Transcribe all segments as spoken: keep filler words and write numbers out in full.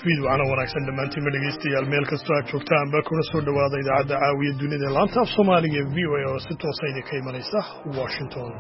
fiid waxaana wanaagsan dhammaantiin ma dhegaystayaal meel kastoo aad joogtaan baa kuna soo dhowaada idaacadda caawiya dunida ee laanta af soomaaliga ee v o a oo si toosa idinka imanaysa washington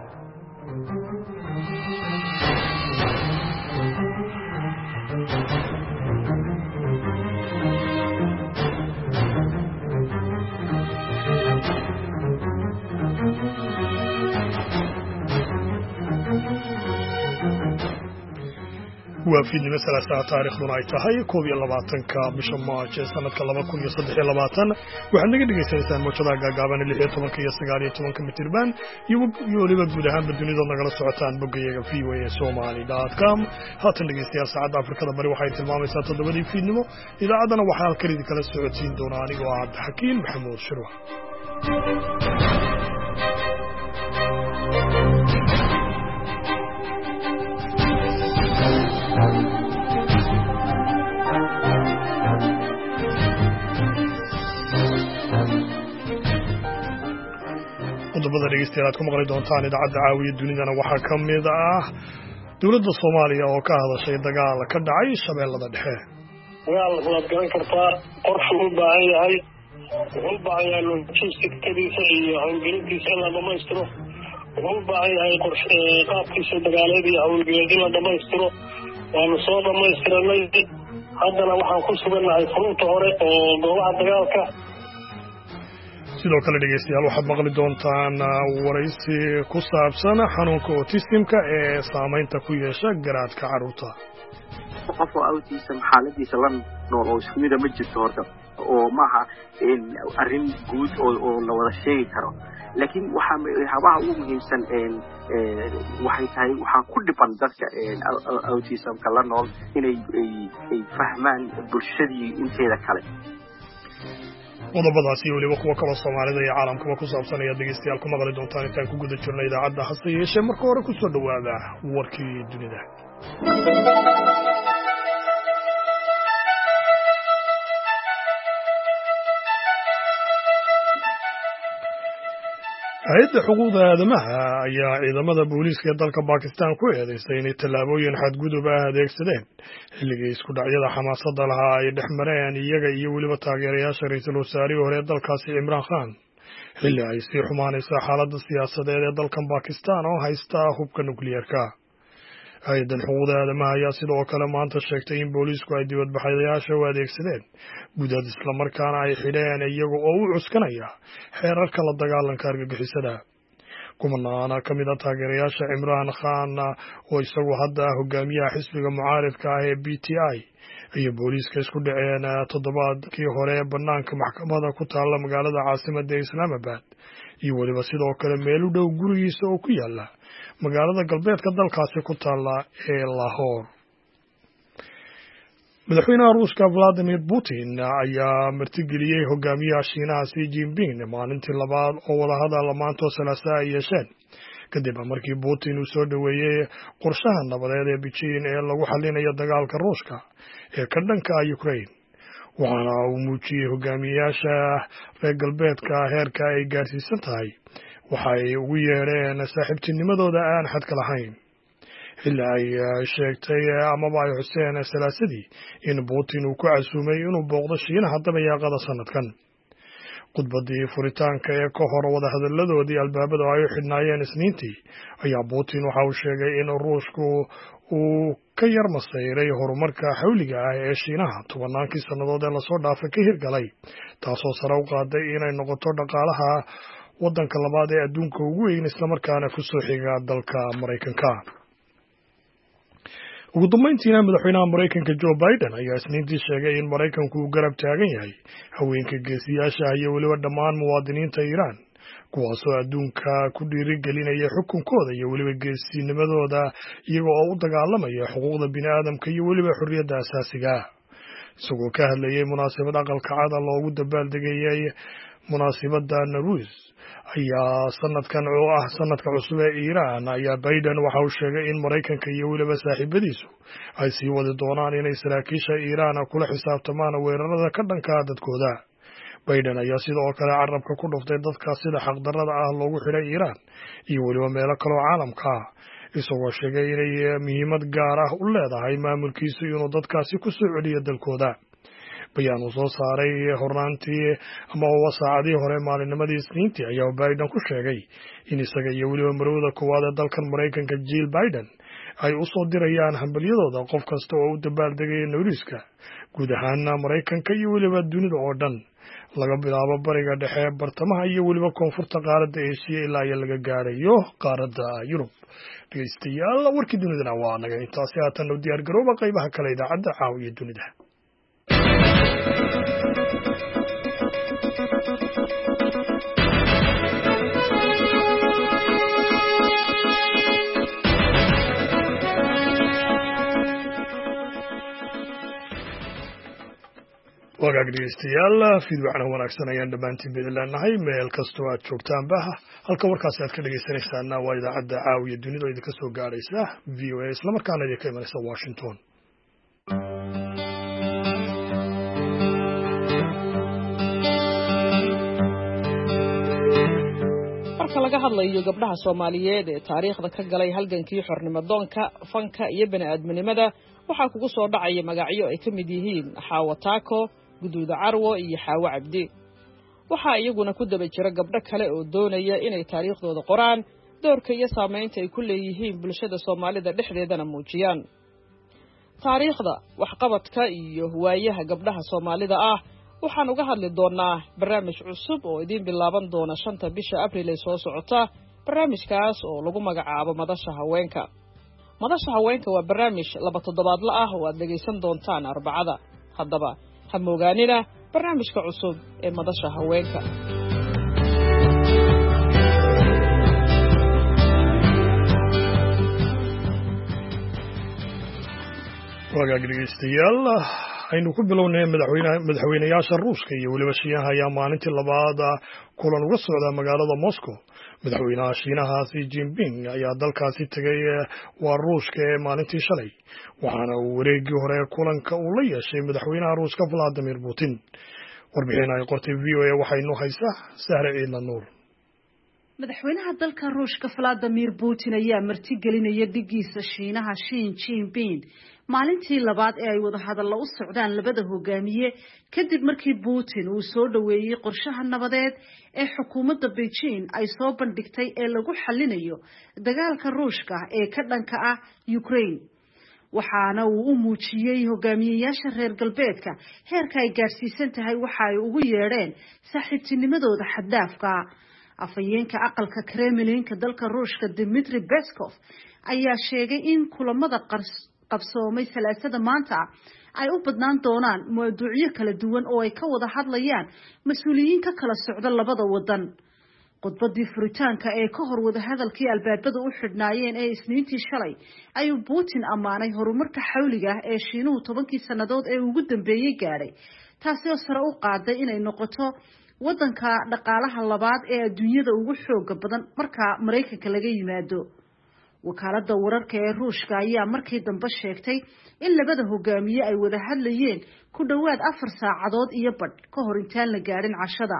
waa fiidnimo salaasaa taariikhduna ay tahay koob iyo labaatanka bisha maarch ee sanadka laba kun iyo saddex iyo labaatan waxaad naga dhagaysanaysaan mawjadaha gaagaaban lix iyo tobanka iyo sagaal iyo tobanka mitirban iyo weliba guud ahaanba dunidood nagala socotaan boggayaga v o a somali dot com haatan dhegaystayaal saacadda afrikada bari waxay tilmaamaysaa toddobadii fiidnimo idaacaddana waxaa halkan idin kala socodsiin doona anigoo ah cabdixakiin maxamuud shirwa qodobada dhegeystayaal aad ku maqli doontaan idaacadda caawiya dunidana waxaa ka mid ah dowladda soomaaliya oo ka hadashay dagaal ka dhacay shabeellada dhexe dagaal waad garan kartaa qorshu u baahan yahay wuxuu u baahan yahay logistikadiisa iyo howlgelintiisa in la dhamaystiro wuxuu u baahan yahay qaabkiisa dagaaleed iyo howlgeleed in la dhamaystiro waanu soo dhamaystiranay haddana waxaan ku sugannahay furunta hore oo goobaha dagaalka sidoo kale dhegeystayaal waxaad maqli doontaan waraysi ku saabsan xanuunka autismka ee saamaynta ku yeesha garaadka carruurta qof oo autism xaaladiisa la nool oo isku mida ma jirto horta oo maaha arrin guud oo la wada sheegi karo laakiin waxaa habaha ugu muhiimsan waxay tahay waxaa ku dhiban dadka autismka la nool inay ay fahmaan bulshadii inteeda kale qodobadaasi iyo weliba kuwa kaloo soomaalida iyo caalamkaba ku saabsan ayaad dhegeystayaal ku maqli doontaan intaan ku guda jirna idaacadda hase yeeshee marka hore ku soo dhowaada warkii dunida hay-adda xuquuqda aadamaha ayaa ciidamada booliiska ee dalka bakistan ku eedeysay inay tallaabooyin xadgudub ah adeegsadeen xilligii isku dhacyada xamaasadda lahaa ay dhex mareen iyaga iyo weliba taageerayaasha ra-iisul wasaarihii hore ee dalkaasi cimraan khan xilli ay sii xumaanaysa xaaladda siyaasadeed ee dalkan bakistan oo haysta hubka nukliyeerka hay-addan xuquuqda aadamaha ayaa sidoo kale maanta sheegtay in booliisku ay dibadbaxayaasha u adeegsadeen gudad islamarkaana ay xidheen iyaga oo u cuskanaya xeerarka la dagaalanka argagixisada kumanaana ka mid a taageerayaasha cimraan khan oo isagu hadda hogaamiyaha xisbiga mucaaridka ah ee b t i iyo booliiska isku dhaceen toddobaadkii hore bannaanka maxkamada ku taalla magaalada caasimadda islaamabad iyo weliba sidoo kale meel u dhow gurigiisa oo ku yaala magaalada galbeedka dalkaasi ku taalla ee lahore madaxweynaha ruushka valadimir putin ayaa martigeliyey hogaamiyaha shiinaha xi jinping maalintii labaad oo wadahadal maantoo salaasa ay yeesheen kadib markii putin uu soo dhoweeyey qorshaha nabadeed ee beijing ee lagu xallinayo dagaalka ruushka ee ka dhanka ukraine waxaana uu muujiyey hogaamiyayaasha reer galbeedka heerka ay gaarsiisan tahay waxay ugu yeedheen saaxiibtinimadooda aan xadka lahayn xilli ay sheegtay amaba ay xuseen salaasadii in putin uu ku casuumay inuu booqdo shiinaha dabayaaqada sanadkan khudbadii furitaanka ee ka hor wadahadalladoodii albaabada ay u xidhnaayeen isniintii ayaa putin waxa uu sheegay in ruushku uu ka yar masayray horumarka xawliga ah ee shiinaha tobannaankii sannadood ee lasoo dhaafay ka hirgalay taasoo sare u qaaday inay noqoto dhaqaalaha waddanka labaad ee adduunka ugu weyn islamarkaana ku soo xiga dalka maraykanka ugu dambayntiina madaxweynaha maraykanka joe biden ayaa isniintii sheegay in maraykanku uu garab taagan yahay haweenka geesiyaasha iyo weliba dhammaan muwaadiniinta iiraan kuwaasoo adduunka ku dhiirigelinaya xukunkooda iyo weliba geesinimadooda iyaga oo u dagaalamaya xuquuqda bini aadamka iyo weliba xorriyadda asaasiga isagoo ka hadlayay munaasabad aqalka cada loogu dabaaldegayay munaasibadda naruus ayaa sanadkan oo ah sanadka cusub ee iiraan ayaa biden waxa uu sheegay in maraykanka iyo weliba saaxiibadiisu ay sii wadi doonaan inay saraakiisha iiraan kula xisaabtamaan weerarada ka dhanka dadkooda biden ayaa sidoo kale carabka ku dhuftay dadka sida xaqdarrada ah loogu xidhay iiraan iyo weliba meelo kaloo caalamka ah isagoo sheegay inay muhiimad gaar ah u leedahay maamulkiisu inuu dadkaasi ku soo celiyo dalkooda. bayaan uu soo saaray hornaantii ama saacadii hore maalinnimadii Isniintii ayaa Biden ku sheegay in isaga iyo weliba marwada koowaad ee dalkan Mareykanka Jill Biden ay u soo dirayaan hambalyadooda qof kasta oo u dabaaldegaya Nowruuska guud ahaan Mareykanka iyo weliba dunida oo dhan laga bilaabo bariga dhexe bartamaha iyo weliba koonfurta qaaradda Aasiya ilaa ay laga gaarayo qaaradda Yurub. dhegeystayaal warkii dunidana waa naga intaasi haatan u diyaar garooba qaybaha kale idaacadda caawiya dunida. wagaag dhegeystayaal fiidwacna wanaagsan ayaan dhammaantiin bidin leenahay meel kastoo aad joogtaanba halka warkaasi aad ka dhegeysanaysaana waa idaacadda caawiya dunida oo idinka soo gaaraysa v o a islamarkaana idinka imanaysa Washington. marka laga hadlayo gabdhaha Soomaaliyeed ee taariikhda ka galay halgankii xornimo-doonka fanka iyo bani'aadminimada waxaa kugu soo dhacaya magacyo ay ka mid yihiin Xaawo Taako, Guduuda Carwo iyo Xaawo Cabdi. waxaa iyaguna ku daba jira gabdho kale oo doonaya inay taariikhdooda qoraan, doorka iyo saameynta ay ku leeyihiin bulshada Soomaalida dhexdeedana muujiyaan. taariikhda waxqabadka iyo waayaha gabdhaha Soomaalida ah waxaan uga hadli doonaa barnaamij cusub oo idin bilaaban doona shanta bisha Abriil ee soo socota. barnaamijkaas oo lagu magacaabo Madasha Haweenka. Madasha Haweenka waa barnaamij laba toddobaadle ah oo aad dhegeysan doontaan Arbacada. haddaba ha moogaanina barnaamijka cusub ee Madasha Haweenka. wagaag dhegeystayaal aynu ku bilownay madaxweynaha madaxweynayaasha Ruushka iyo weliba Shiinaha ayaa maalintii labaad kulan uga socda magaalada Moscow. madaxweynaha Shiinaha Xi Jinping ayaa dalkaasi tagay waa Ruushka ee maalintii shalay, waxaana uu wareegii hore kulanka uu la yeeshay madaxweynaha Ruushka Vladimir Putin. warbixin ay qortay V O A waxaynu haysaa Sahre Ciidna Nuur. madaxweynaha dalka Ruushka Vladimir Putin ayaa martigelinaya dhigiisa Shiinaha Xi Jinping maalintii labaad ee ay wada hadal u socdaan labada hogaamiye kadib markii Putin uu soo dhaweeyay qorshaha nabadeed ee xukuumadda Beijing ay soo bandhigtay ee lagu xalinayo dagaalka Ruushka ee ka dhanka ah Ukraine. waxaana uu u muujiyay hogaamiyayaasha reer galbeedka heerka ay gaarsiisan tahay waxa ay ugu yeedheen saaxiibtinimadooda xaddaafka. afayeenka aqalka Kremlinka dalka Ruushka Dmitry Peskov ayaa sheegay in kulamada qabsoomay salaasada maanta ay u badnaan doonaan mawduucyo kala duwan oo ay ka wada hadlayaan mas'uuliyiin ka kala socda labada wadan. khudbadii furitaanka ee ka hor wada hadalkii albaabada u xidhnaayeen ee Isniintii shalay ayuu Putin amaanay horumarka xawliga ah ee Shiinuhu tobankii sanadood ee ugu dambeeyay gaaray, taasi oo sare u qaaday inay noqoto wadanka dhaqaalaha labaad ee adduunyada ugu xooga badan marka Mareykanka laga yimaado. wakaaladda wararka ee Ruushka ayaa markii dambe sheegtay in labada hogaamiye ay wada hadlayeen ku dhawaad afar saacadood iyo badh ka hor intaan la gaarin cashada.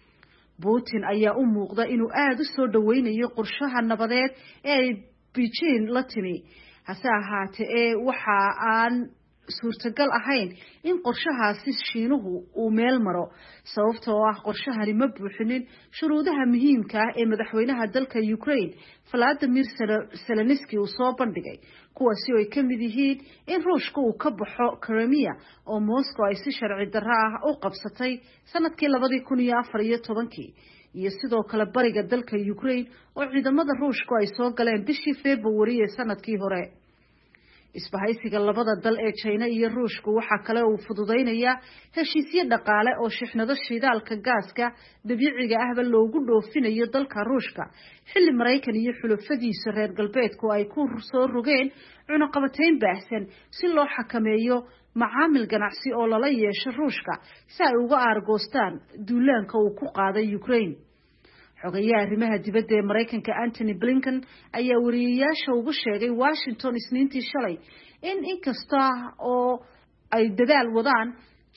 Putin ayaa u muuqda inuu aad u soo dhaweynayo qorshaha nabadeed ee ay Beijing la timi, hase ahaatee waxa aan suurtagal ahayn in qorshahaasi Shiinuhu uu meel maro sababtoo ah qorshahani ma buuxinin shuruudaha muhiimka ah ee madaxweynaha dalka Ukraine Volodymyr Zelensky uu soo bandhigay, kuwaasi oo ay ka mid yihiin in Ruushka uu ka baxo Crimea oo Moscow ay si sharci darro ah u qabsatay sanadkii labadii kun iyo afar iyo tobankii, iyo sidoo kale bariga dalka Ukraine oo ciidamada Ruushku ay soo galeen bishii February ee sanadkii hore. isbahaysiga labada dal ee China iyo Ruushku waxa kale oo fududeynaya heshiisyo dhaqaale oo shixnado shidaalka gaaska dabiiciga ahba loogu dhoofinayo dalka Ruushka, xilli Mareykan iyo xulafadiisa reer galbeedku ay ku soo rogeen cunaqabatayn baahsan si loo xakameeyo macaamil ganacsi oo lala yeesho Ruushka si ay uga aargoostaan duulaanka uu ku qaaday Ukraine. xogayaha arrimaha dibadda ee Mareykanka Antony Blinken ayaa wariyeyaasha ugu sheegay Washington Isniintii shalay in inkasta oo ay dadaal wadaan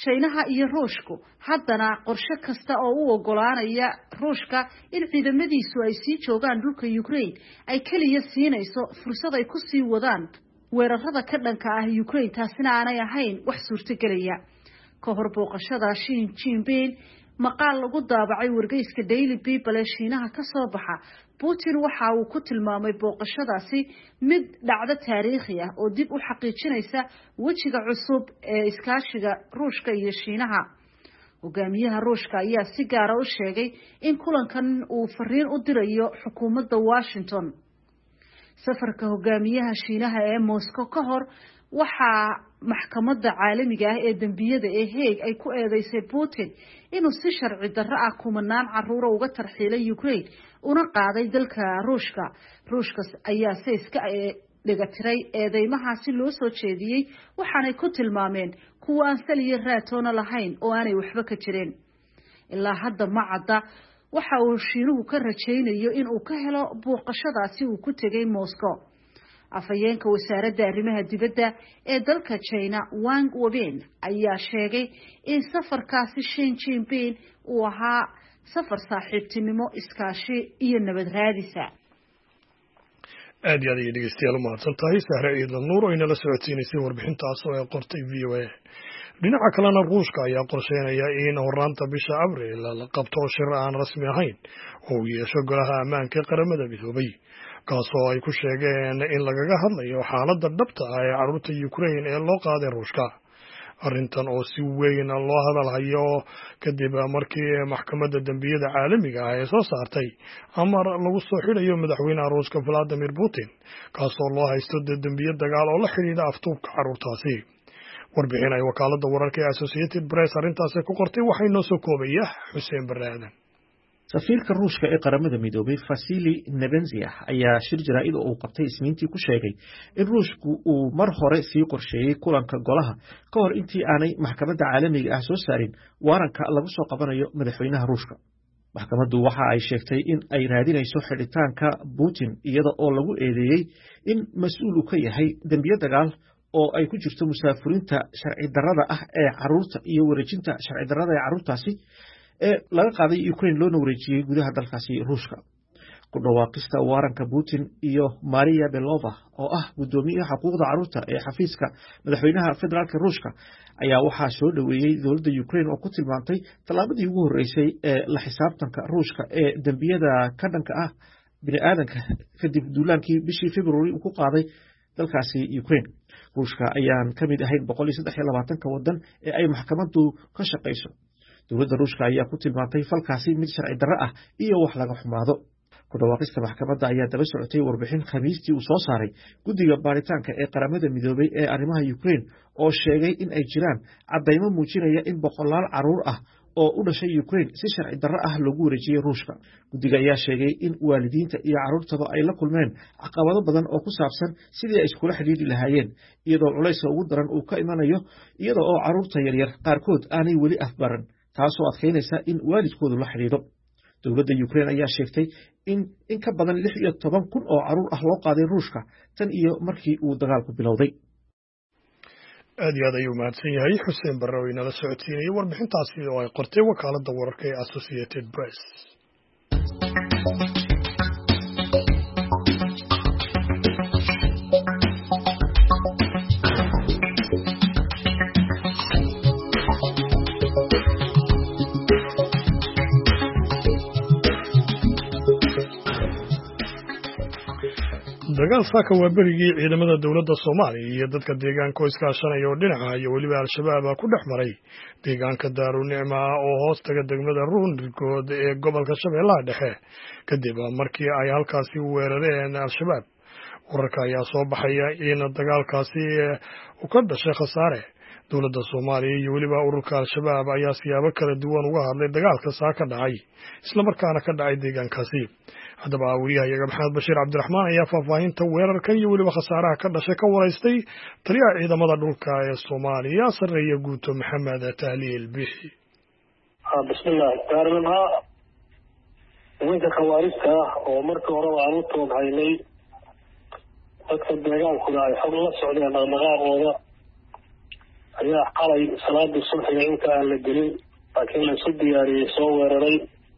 Shiinaha iyo Ruushku haddana qorshe kasta oo u ogolaanaya Ruushka in ciidamadiisu ay sii joogaan dhulka Ukraine ay kaliya siinayso fursad ay ku sii wadaan weerarada ka dhanka ah Ukraine taasina aanay ahayn wax suurtagelaya ka hor booqashada Xi Jinping maqaal lagu daabacay wargeyska Daily People ee Shiinaha ka soo baxa Putin waxa uu ku tilmaamay booqashadaasi mid dhacdo taariikhi ah oo dib u xaqiijinaysa wajiga cusub ee iskaashiga Ruushka iyo Shiinaha hogaamiyaha Ruushka ayaa si gaar ah u sheegay in kulankan uu fariin u dirayo xukuumadda Washington safarka hogaamiyaha Shiinaha ee Moscow ka hor waxa maxkamadda caalamiga ah ee dambiyada ee Hague ay ku eedeysay Putin inuu si sharci darro ah kumanaan carruur uga tarxiilay Ukraine una qaaday dalka Ruushka Ruushka ayaa si iska dhigatiray eedeymahaasi loo soo jeediyay waxaanay ku tilmaameen kuwa aan saliyo raatoona lahayn oo aanay waxba ka jirin ilaa hadda ma cadda waxa uu Shiinuhu ka rajaynayo in uu ka helo booqashadaasi uu ku tagay Moscow afayeenka wasaaradda arrimaha dibadda ee dalka China Wang Wenbin ayaa sheegay in safarkaasi Xi Jinping uu ahaa safar saaxiibtinimo iskaashi iyo nabad raadisa aad iyo aad ayay dhegeystayaal u mahadsan tahay Sahre Ciidla Nuur oo inala socodsiinaysay warbixintaas oo ay qortay V O A dhinaca kalena Ruushka ayaa qorsheynaya in horaanta bisha Abriil la qabto shir aan rasmi ahayn oo uu yeesho golaha ammaanka ee qaramada midoobay kaasoo ay ku sheegeen in lagaga hadlayo xaaladda dhabta ah ee carruurta Ukraine ee loo qaaday Ruushka arrintan oo si weyn loo hadalhayo kadib markii maxkamadda dambiyada caalamiga ah ay soo saartay amar lagu soo xidhayo madaxweynaha Ruushka Vladimir Putin kaasoo loo haysto dambiyo dagaal oo la xiriira aftuubka carruurtaasi warbixin ay wakaaladda wararka ee Associated Press arrintaasi ku qortay waxay noo soo koobaya Xuseen Baraadan safiirka Ruushka ee qaramada midoobay Vasily Nebenziah ayaa shir jaraa'id oo uu qabtay isniintii ku sheegay in Ruushku uu mar hore sii qorsheeyay kulanka golaha ka hor intii aanay maxkamadda caalamiga ah soo saarin waaranka lagu soo qabanayo madaxweynaha Ruushka maxkamaddu waxa ay sheegtay in ay raadinayso xidhitaanka Putin iyada oo lagu eedeeyay in mas'uul uu ka yahay dambiyo dagaal oo ay ku jirto musaafurinta sharci darrada ah ee carruurta iyo wareejinta sharci darrada ee carruurtaasi ee laga qaaday Ukraine loona wareejiyay gudaha dalkaasi Ruushka ku dhawaaqista waaranka Putin iyo Maria Belova oo ah gudoomiyaha xuquuqda carruurta ee xafiiska madaxweynaha federaalka Ruushka ayaa waxaa soo dhaweeyay dowladda Ukraine oo ku tilmaantay tallaabadii ugu horeysay ee la xisaabtanka Ruushka ee dambiyada ka dhanka ah bini'aadanka kadib duulaankii bishii February uu ku qaaday dalkaasi Ukraine Ruushka ayaan ka mid ahayn boqol iyo saddex iyo labaatan ka wadan ee ay maxkamaddu ka shaqeyso dowladda Ruushka ayaa ku tilmaantay falkaasi mid sharci darro ah iyo wax laga xumaado ku dhawaaqista maxkamadda ayaa daba socotay warbixin khamiistii uu soo saaray guddiga baaritaanka ee qaramada midoobay ee arrimaha Ukraine oo sheegay in ay jiraan caddaymo muujinaya in boqolaal carruur ah oo u dhashay Ukraine si sharci darro ah lagu wareejiyay Ruushka guddiga ayaa sheegay in waalidiinta iyo carruurtaba ay la kulmeen caqabado badan oo ku saabsan sidii ay iskula xidhiidhi lahaayeen iyadoo culayska ugu daran uu ka imanayo iyada oo carruurta yaryar qaarkood aanay weli afbaran taasoo adkeynaysa in waalidkoodu la xidhiidho dowladda Ukraine ayaa sheegtay in in ka badan lix iyo toban kun oo carruur ah loo qaaday Ruushka tan iyo markii uu dagaalku bilowday aad iyo aad ayuu mahadsan yahay Xuseen Barre oo inala socodsiinayay warbixintaasi oo ay qortay wakaaladda wararka ee Associated Press dagaal saaka waa berigii ciidamada dowladda Soomaaliya iyo dadka deegaanka oo iskaashanaya oo dhinaca iyo waliba al-shabaab ku dhex maray deegaanka Daarunicma oo hoos taga degmada Ruunrigood ee gobolka Shabeellaha Dhexe kadib markii ay halkaasi weerareen al-shabaab wararka ayaa soo baxaya in dagaalkaasi uu ka dhashay khasaare dowladda Soomaaliya iyo waliba ururka al-shabaab ayaa siyaabo kala duwan uga hadlay dagaalka saaka dhacay isla markaana ka dhacay deegaankaasi haddaba wariyahayaga Maxamed Bashiir Cabdiraxmaan ayaa faahfaahinta weerarkan iyo weliba khasaaraha ka dhashay ka waraystay taliyaha ciidamada dhulka ee Soomaaliya sareeya guuto Maxamed Tahliil Bixi bismillaah daarnimha nimanka khawaarista oo markii hore aan u tooghaynay dadka deegaankuna ay xog la socdeen dhaqdhaqaaqooda ayaa xalay salaadii subaxiga inta aan la gelin laakiin la isu diyaariyey soo weeraray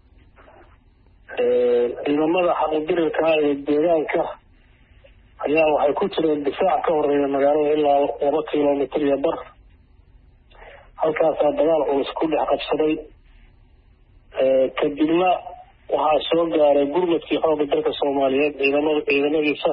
ciidamada xaquudirirka ee deegaanka ayaa waxay ku jireen difaac ka horeeya magaalada ilaa laba kilomitr iyo bar halkaasaa dagaal culus ku dhex qabsaday kadibna waxaa soo gaaray gurmadkii xoogga dalka soomaaliyeed ciidamada ciidamadiisa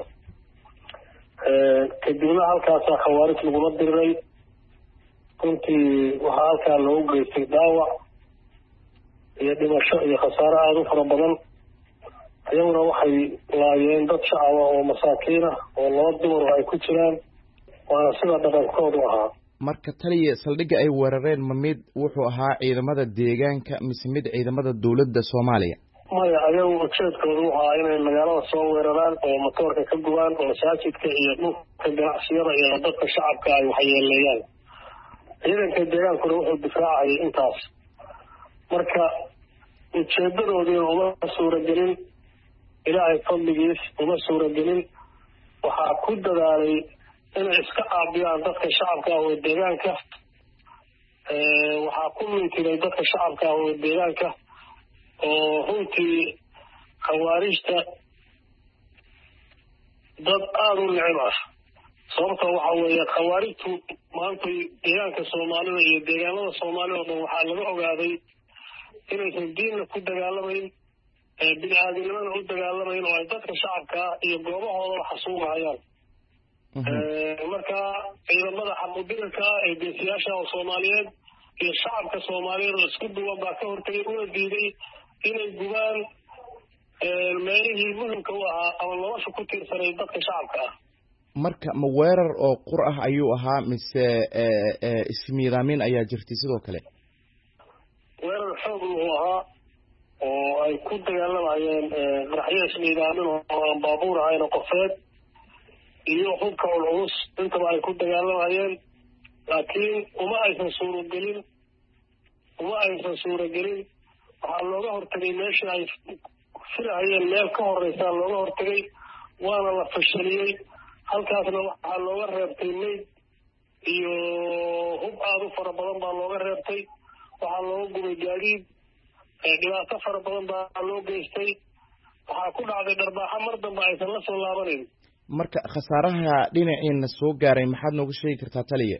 kadibna halkaasaa khawaarij lagula diriray runtii waxaa halkaa loogu geystay dhaawac iyo dhimasho iyo khasaare aada u fara badan iyaguna waxay laayeen dad shacaba oo masaakiin ah oo laba dumar ay ku jiraan waana sida dhaqankoodu ahaa. marka taliya saldhigga ay weerareen ma mid wuxuu ahaa ciidamada deegaanka mise mid ciidamada dowladda Soomaaliya? maya ayagu ujeedkoodu waxaa inay magaalada soo weeraraan oo matoorka ka gubaan oo masaajidka iyo dhulka ganacsiyada iyo dadka shacabka ay waxyeeleeyaan. ciidanka deegaankuna wuxuu difaacayay intaas marka ujeedadoodiina uma suuragelin ilaahay fadligiis uma suuragelin waxaa ku dadaalay inay iska caabiyaan dadka shacabka ah oo deegaanka waxaa ku mintiray dadka shacabka ah oo deegaanka oo runtii khawaarijta dad aada u necib ah sababta waxa weeye khawaarijtu maanta deegaanka soomaalida iyo deegaanada soomaalida oo dhan waxaa laga ogaaday inaysan diinna ku dagaalamayn bini-aadinimana u dagaalamayn oo ay dadka shacabka iyo goobahoodaba xasuugahayaan. marka ciidamada xaquudirirka ee geesiyaasha oo soomaaliyeed iyo shacabka soomaaliyeed oo isku duwan baa ka hortagay una diiday inay gubaan meelihii muhimka u ahaa ama nolosha ku tiirsanay dadka shacabka ah. marka ma weerar oo qur ah ayuu ahaa mise ismiidaamin ayaa jirtay sidoo kale? weerar xoog wuxuu ahaa oo ay ku dagaalamayeen qaraxyo ismiidaamin oo aan baabuur ahayn oo qofeed iyo hubka culculus intaba ay ku dagaalamayeen laakiin uma aysan suuragelin uma aysan suuragelin waxaa looga hortagay meeshii ay filahayeen meel ka horeysaa looga hortagay waana la fashaliyey halkaasna waxaa looga reebtay mayd iyo hub aada u fara badan baa looga reebtay waxaa looga gubay gaadiid dhibaato fara badan baa loo geystay waxaa ku dhacday dharbaaxo mar dambe aysan la soo laabanayn. marka khasaaraha dhinaciina soo gaaray maxaad nooga sheegi kartaa taliya?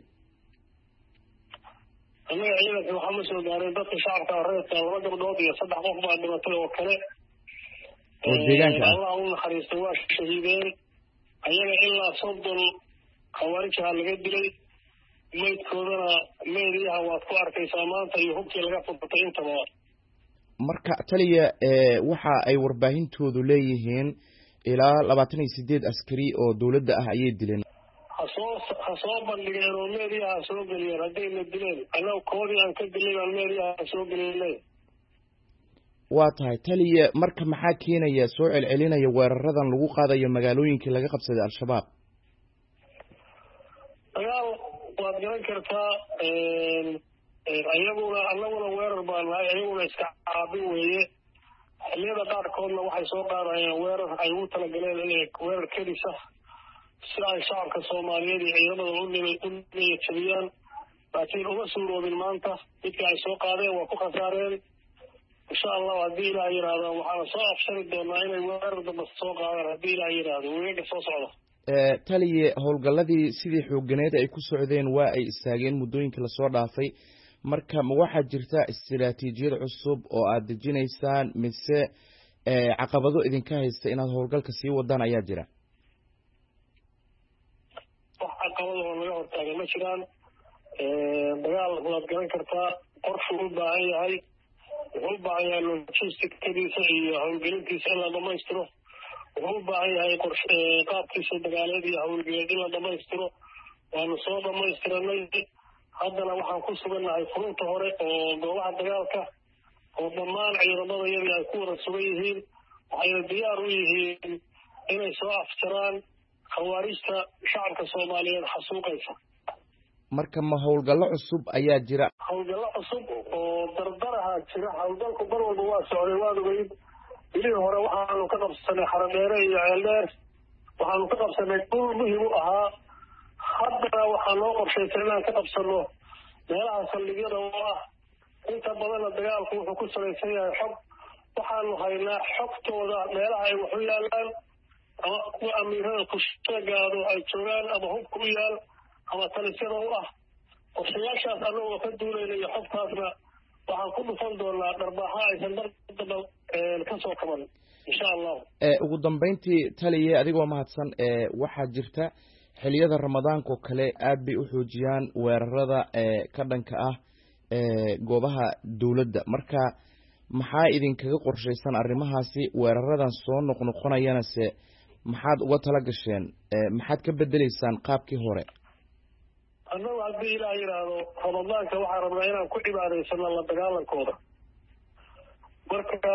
annaga ciidanka waxaa ma soo gaaray dadka shacabka reerka laba gabdhood iyo saddex qof baa dhimatay oo kale oo deegaanka ah. allah u naxariistay waa shahiideen ayaga ilaa soddon khawaarijaha laga dilay maydkoodana meediyaha waad ku arkaysaa maanta iyo hubkii laga furtay intaba. marka taliya waxa ay warbaahintoodu leeyihiin ilaa labaatan iyo sideed askari oo dowladda ah ayay dileen. hasoo ha soo bandhigeen oo meediyaha ha soo geliyeen haddayna dileen annaga koodii aan ka dilay baan meediyaha ha soo geliyeen. waa tahay taliya marka maxaa keenaya soo celcelinaya weeraradan lagu qaadayo magaalooyinkii laga qabsaday al-shabaab? dagaal waad garan kartaa iyaguna annaguna weerar baan nahay iyaguna iska caabin weeye xilliyada qaarkoodna waxay soo qaadayeen weerar ay ugu talagaleen inay weerar kedisa si ay shacabka soomaaliyeed iyo ciidamada u niyadjabiyaan laakiin uma suuroobin maanta midkii ay soo qaadeen waa ku khasaareen. insha allahu haddii ilaah yidhaahdo waxaana soo afshari doonaa inay weerar damba soo qaadaan haddii ilaah yidhaahdo weerarka soo socda. taliye howlgalladii sidii xooganeed ay ku socdeen waa ay istaageen muddooyinkii lasoo dhaafay marka ma waxaa jirta istiraatiijiyad cusub oo aad dejinaysaan mise caqabado idinka haysta inaad howlgalka sii wadaan ayaa jira? wax caqabado oo laga hortaaga ma jiraan. dagaal waad garan kartaa qorshuu u baahan yahay wuxuu u baahan yahay logisticadiisa iyo howlgelintiisa in la dhamaystiro wuxuu u baahan yahay qorshe qaabkiisa dagaaleed iyo howlgeleed in la dhamaystiro waanu soo dhamaystiranay. haddana waxaan ku sugannahay furunta hore oo goobaha dagaalka oo dhammaan ciidamada iyadii ay ku wada sugan yihiin waxayna diyaar u yihiin inay soo afjaraan khawaarijta shacabka soomaaliyeed xasuuqaysa. marka ma howlgallo cusub ayaa jira? howlgallo cusub oo dardaraha jira. howlgalku bar walba waa socday waad ogeyd bilihii hore waxaanu ka qabsanay xaradheere iyo ceeldheer waxaanu ka qabsanay dhul muhim u ahaa. haddana waxaa noo qorshaysan inaan ka qabsano meelaha saldhigyada oo ah inta badanna dagaalku wuxuu ku salaysan yahay xog waxaanu haynaa xogtooda meelaha ay wax u yaalaan ama kuwa amiirada kusheegaado ay joogaan ama hubka u yaal ama talisyada u ah qorshayaashaas annagoo ka duulayna iyo xogtaasna waxaan ku dhufan doonaa dharbaaxa aysan dardaba ka soo kaban insha allah. ugu dambeyntii taliye adigoo mahadsan waxaa jirta xiliyada ramadaanka oo kale aad bay u xoojiyaan weerarada ka dhanka ah goobaha dowladda marka maxaa idinkaga qorshaysan arrimahaasi weeraradan soo noqnoqonayana se maxaad uga tala gasheen maxaad ka bedeleysaan qaabkii hore? annagu haddii ilaah yidhaahdo ramadaanka waxaan rabnaa inaan ku cibaadaysano la dagaalankooda marka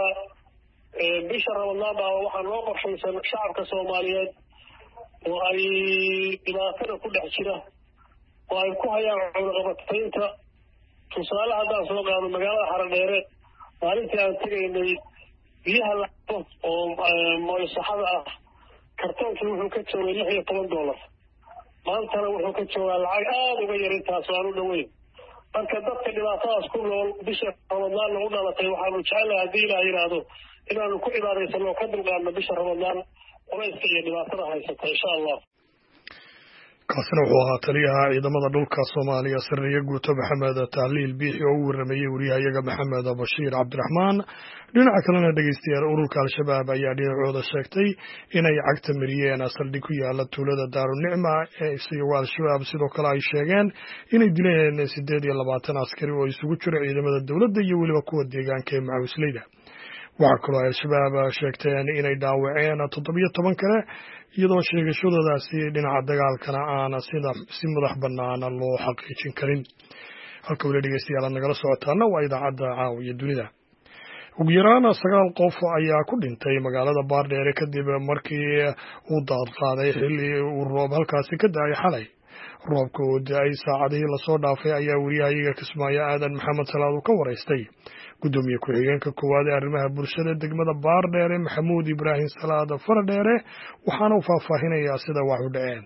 bisha ramadaan baa waxaa noo qorshaysan shacabka soomaaliyeed oo ay dhibaatada ku dhex jira oo ay ku hayaan cunaqabataynta tusaale haddaan soo qaado magaalada Haradheere maalintii aan tegaynay biyaha lacabo oo mooysaxada ah kartoonkii wuxuu ka joogay lix iyo toban doolar maantana wuxuu ka joogaa lacag aada uga yar intaas aan u dhoweyn marka dadka dhibaatadaas ku nool bisha ramadaanna u dhalatay waxaanu jecelahay haddii ilaah yidhaahdo inaanu ku cibaadaysano oo ka dulqaadno bisha ramadaan culayska iyo dhibaatada haysata insha allah. kaasina wuxuu ahaa taliyaha ciidamada dhulka Soomaaliya Sirriye Guuto Maxamed Tahliil Biixi oo u waramayay wariyahayaga Maxamed Bashiir Cabdiraxmaan. dhinaca kalena dhageystayaal ururka Al-Shabaab ayaa dhinacooda sheegtay inay cagta mariyeen saldhig ku yaala tuulada Daarunicma ee isagoo Al-Shabaab sidoo kale ay sheegeen inay dileen siddeed iyo labaatan askari oo isugu jira ciidamada dowladda iyo weliba kuwa deegaanka ee Macawisleyda. waxaa kaloo Al-Shabaab sheegteen inay dhaawaceen toddobiyo toban kale iyadoo sheegashadoodaasi dhinaca dagaalkana aan sida si madax bannaan loo xaqiijin karin. halka weli dhegeystayaal nagala socotaana waa idaacadda caawiya dunida. ugu yaraan sagaal qof ayaa ku dhintay magaalada Baardheere kadib markii uu daad qaaday xilli uu roob halkaasi ka da'ay xalay. roobka oo da'ay saacadihii lasoo dhaafay ayaa wariyahayaga Kismaayo Aadan Maxamed Salaad ka waraystay gudoomiye ku-xigeenka koowaad ee arrimaha bulshada degmada Baardheere Maxamuud Ibraahim Salaad Faradheere waxaana uu faahfaahinayaa sida wax u dhaceen.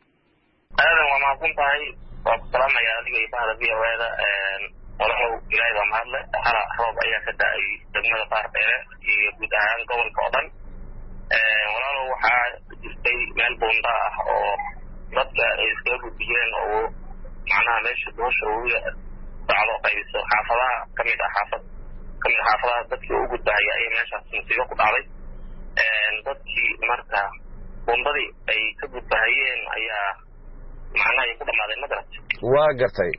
aadan waa mahadsan tahay waa ku salaamaya adiga iyo bahda v o a da walaalow ilaahay baa mahadle hala roob ayaa ka da'ay degmada Baardheere iyo guud ahaan gobolka oo dhan walaalow waxaa jirtay meel buunda ah oo dadka ay iskaga gudbiyeen oo macnaha meesha doosha ugu dacdo qaybiso xaafadaha ka mid ah xaafad ka mid xaafadaha dadkii ugu gudbahaya ayay meeshaas musiibo ku dhacday dadkii marka buundadii ay ka gudbahayeen ayaa macnaha ay ku dhammaadeen magarad waa gartay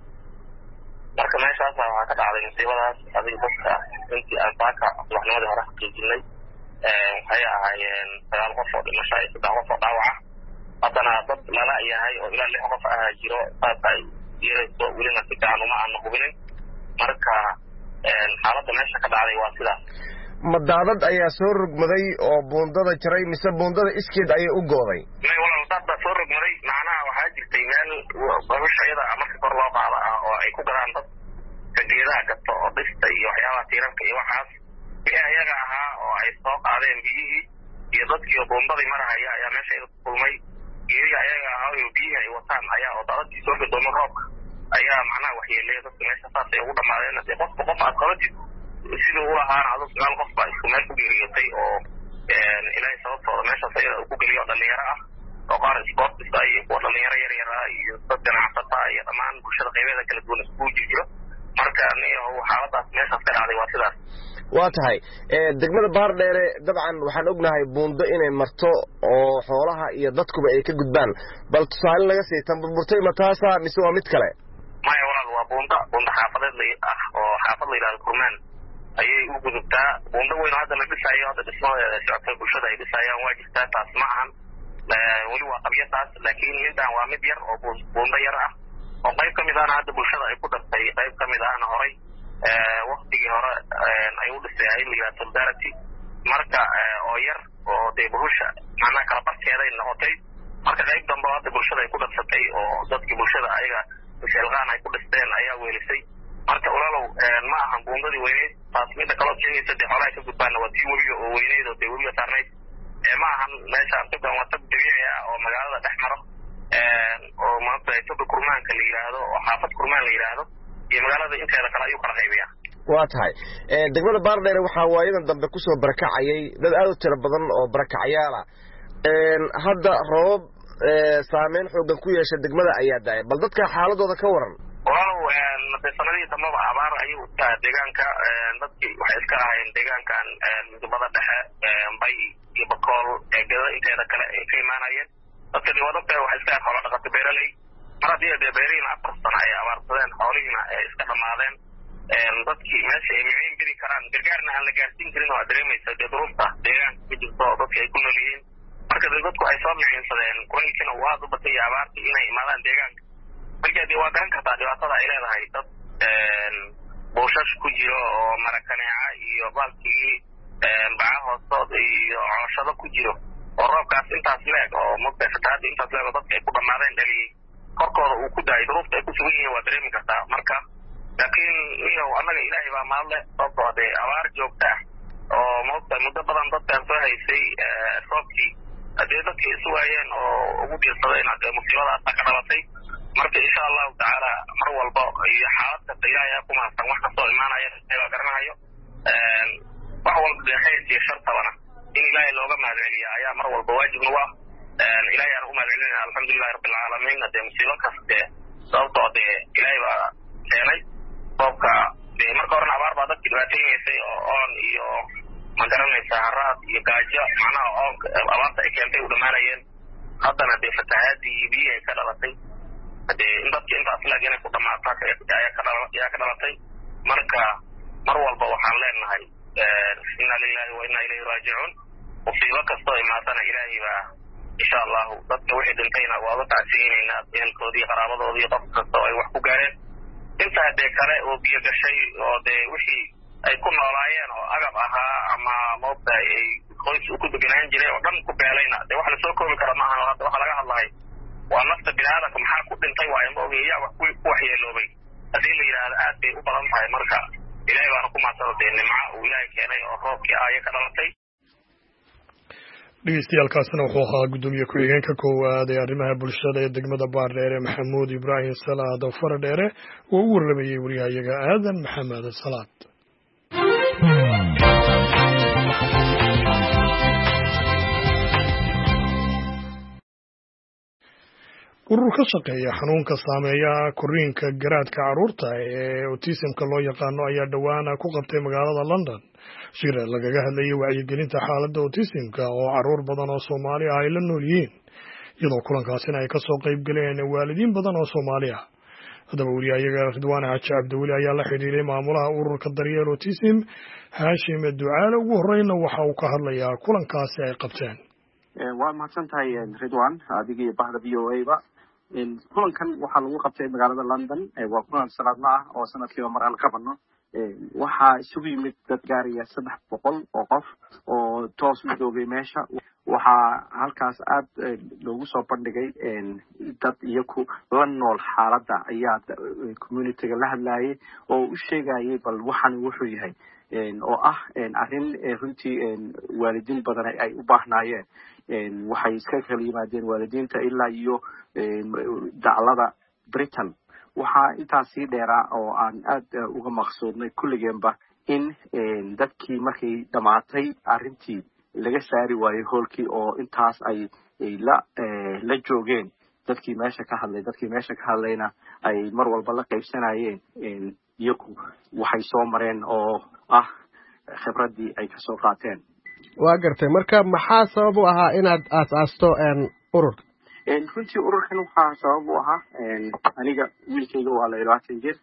marka meeshaasa waxaa ka dhacday musiibadaas adiga dadka intii aan saaka subaxnimadii hore xaqiijinay waxay ahaayeen sagaal qof oo dhimasho iyo saddex qof oo dhaawaca haddana dad lala yahay oo ilaa lix qof ahaa jiro saas ay yeelayso welina si fiican uma aana hubinin marka xaaladda meesha ka dhacday waa sidaas. ma daadad ayaa soo rogmaday oo buundada jaray mise buundada iskeed ayay u gooday? may walaal daad baa soo rogmaday macnaha waxaa jirtay meel babashayada marka kor loo qaada ah oo ay ku gadaan dad geedaha gato oo dhista iyo waxyaabaha tiirarka iyo waxaas wixii ayaga ahaa oo ay soo qaadeen biyihii iyo dadkii oo buundadii marahaya ayaa meesha ida ku kulmay geedihii ayaga ahaa oo biyihii ay wataan ayaa oo daadadkii soo gadooma roobka ayaa macnaha waxyeeleeya dadka meesha saasay ugu dhammaadeen hadee qofka qof aad qabatid sidii u lahaana adug sagaal qof baa isku meel ku geeriyotay oo ilaahay sababtooda meeshaas ayada uu ku geliyo dhalinyaro ah oo qaar sportista iyo kuwa dhalinyaro yar yar ah iyo dad ganacsata iyo dhammaan bulshada qaybeeda kala duwan iskugu jirjiro marka xaaladaas meeshaas ka dhacday waa sidaas. waa tahay degmada Baardheere dabcan waxaan ognahay buundo inay marto oo xoolaha iyo dadkuba ay ka gudbaan bal tusaale laga sii tan burburtay ma taasa mise waa mid kale? maya walaal waa buundo buundo xaafadeed ah oo xaafad la yidhahdo Kurmaan ayay u gudubtaa buundo weyn oo hadda la dhisayo hadda dhismadeeda socotay bulshada ay dhisayaan waa jirtaa taas ma ahan weli waa qabyo taas laakiin midaan waa mid yar oo buundo yar ah oo qayb ka mid ahna hadda bulshada ay ku dartay qayb ka mid ahna horay waktigii hore ay u dhisay ay la yidhahdo solidarity marka oo yar oo dee bulsha macnaha kala barkeeday noqotay marka qayb dambe hadda bulshada ay ku darsatay oo dadkii bulshada ayaga isxilqaan ay ku dhisteen ayaa weelisay marka walaalow ma ahan buundadii weyneyd taas midda kaloo sheegaysa dee xoolaha ka gudbaana waa tii webiga oo weyneyd oo dee webiga saarnayd ma ahan meeshaan tugan waa tag dabiici ah oo magaalada dhex maro oo maanta toba kurmaanka la yiraahdo oo xaafad kurmaan la yiraahdo iyo magaalada inteeda kale ayuu kala qaybiyaa waa tahay ee degmada Baardheere waxa waayadan dambe ku soo barakacayay dad aad u tiro badan oo barakacayaal ah een hadda roob ee saameyn xoogan ku yeeshay degmada ayaa daay bal dadka xaaladooda ka waran waaw een sanadii dambe abaar ayuu tahay deegaanka dadkii waxay iska ahaayeen deegaankan degmada dhexe bay iyo bakool ee gada inteeda kale ay ka imaanayeen dadka wadada waxay iska xoolo dhaqato beeraley maradii ay beereen afar sano ay abaarsadeen xoolihiina ay iska dhamaadeen een dadkii meesha ay micin geli karaan gargaarna aan la gaarsiin karin oo dareemaysa duruufta deegaanka ku jirto dadka ay ku nool yihiin marka dadku ay soo micinsadeen kuwaysina waa u batay abaarta inay imaadaan deegaanka markii waa garan kartaa dhibaatada ay leedahay dad een booshash ku jiro oo marakaneeca iyo balkii een baa hoostooda iyo cooshada ku jiro oo roobkaas intaas leeg oo muddo intaas leeg dadka ay ku dhamaadeen dhaliyay korkooda uu ku daayay duruufta ay ku sugan yihiin waa dareemi kartaa marka laakiin iyo anaga ilaahay baa maadle sababtoo ah abaar joogta oo muddo muddo badan dadkan soo haysay roobkii hadii dadkii isu waayeen oo ugu diirsadeen hadda musiibadaas ka dhalatay marka insha Allah taala mar walba iyo xaaladda ilaahay ku maasan wax ka soo imaanaya ee garanayo een wax walba dhexay iyo shartabana in ilaahay looga mahadceliyo ayaa mar walba waajib u ah een ilaahay aan u mahadcelinayo alxamdulillah rabbil alamin hadda musiibo kaste sababtoo ah ilaahay baa keenay qofka de marka hore abaar baa dadkii dhibaataysay oo on iyo ma garanaysa haraad iyo gaajo macnaha oo abaarta ay keentay u dhamaanayeen haddana de fatahaadii biyo ka dhalatay hadee dadkii intaas laageen ku dhamaatay ayaa ka dhalatay ayaa ka dhalatay marka mar walba waxaan leenahay inna lillahi wa inna ilayhi raaji'un musiibo kasto imaatana ilaahi baa insha Allah dadka wixii dhintayna waa la taasiinayna ehelkoodii qaraabadoodii qof kasta ay wax ku gaareen inta hadee kale oo biyo gashay oo de wixii ay ku noolaayeen oo agab ahaa ama moobta ay qoys ku deganaan jiray oo dhan ku beelayna de wax la soo koobi karo ma aha hadda waxa laga hadlahay waa nafta bini'aadamka maxaa ku dhintay waa in ogeeyaa wax ku waxyeeloobay hadii la yiraahdo aad bay u badan tahay marka ilaahay baan ku maasanaday nimca uu ilaahay keenay oo roobkii ay ka dhalatay dhegeystayaal wuxuu ahaa gudoomiye ku-xigeenka koowaad ee arrimaha bulshada ee degmada Baardheere Maxamuud Ibraahim Salaad oo Faradheere oo u warramayay wariyahayaga Aadan Maxamed Salaad urur ka shaqeeya xanuunka saameeya koriinka garaadka carruurta ee autismka loo yaqaano ayaa dhowaan ku qabtay magaalada London shir lagaga hadlayay wacyigelinta xaaladda autismka oo carruur badan oo Soomaali ah ay la nool yihiin iyadoo kulankaasina ay ka soo qayb galeen waalidiin badan oo Soomaali ah haddaba wariyahayaga Ridwaan Xaaji Cabdiweli ayaa la xiriiray maamulaha ururka daryeel autism Haashim Ducaale ugu horreynna waxa uu ka hadlayaa kulankaasi ay qabteen waa mahadsantahay Ridwaan adigii bahda V O A ba kulankan waxaa lagu qabtay magaalada London waa kulan sanadle ah oo sanadkiiba mar aan qabano waxaa isugu yimid dad gaaraya saddex boqol oo qof oo toos u joogay meesha waxaa halkaas aad loogu soo bandhigay dad iyagu la nool xaaladda ayaa community-ga la hadlayay oo u sheegayay bal waxaan wuxuu yahay oo ah arrin runtii waalidiin badan ay u baahnaayeen waxay iska kala yimaadeen waalidiinta ilaa iyo daclada Britain waxaa intaas sii dheeraa oo aan aad uga maqsuudnay kulligeenba in dadkii markay dhamaatay arrintii laga saari waayey hoolkii oo intaas ay la la joogeen dadkii meesha ka hadlay dadkii meesha ka hadlayna ay mar walba la qaybsanayeen iyagu waxay soo mareen oo ah khibradii ay ka soo qaateen waa gartay marka maxaa sabab u ahaa inaad aasaasto ururka runtii ururkan waxaa sabab u ahaa aniga wiilkayga waa la labaatan jir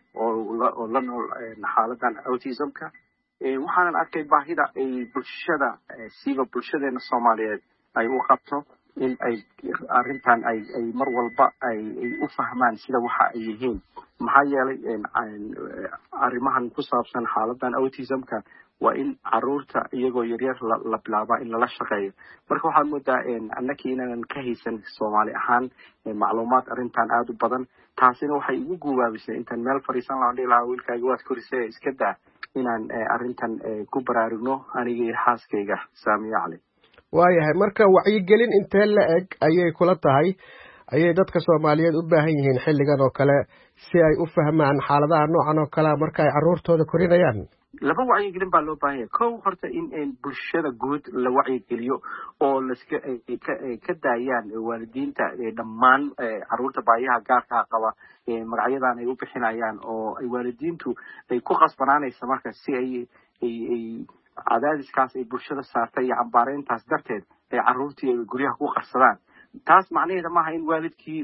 oo la nool xaaladan autismka waxaanan arkay baahida ay bulshada siiba bulshadeena Soomaaliyeed ay u qabto in ay arrintan ay ay mar walba ay u fahmaan sida waxa ay yihiin maxaa yeelay arrimahan ku saabsan xaaladan autismka waa in carruurta iyagoo yaryar la bilaaba in lala shaqeeyo marka waxaad moodaa annakii inaanan ka haysan Soomaali ahaan macluumaad arrintan aad u badan taasina waxay igu guubaabisay intaan meel fariisan la dhihi lahaa wiilkayga waad korisay iska daa inaan arrintan ku baraarugno aniga iyo xaaskayga Saamiya Cali waayahay marka wacyigelin intee la eg ayay kula tahay ayay dadka Soomaaliyeed u baahan yihiin xilligan oo kale si ay u fahmaan xaaladaha noocan oo kale marka ay carruurtooda korinayaan laba wacyigelin baa loo baahan yahay kow horta in bulshada guud la wacyigeliyo oo laska ka daayaan waalidiinta dhammaan carruurta baahiyaha gaarka qaba magacyadan ay u bixinayaan oo ay waalidiintu ay ku qasbanaanaysa marka si ay ay cadaadiskaas ay bulshada saartay iyo cambaareyntaas darteed ay carruurtii ay guryaha ku qarsadaan taas macnaheeda maaha in waalidkii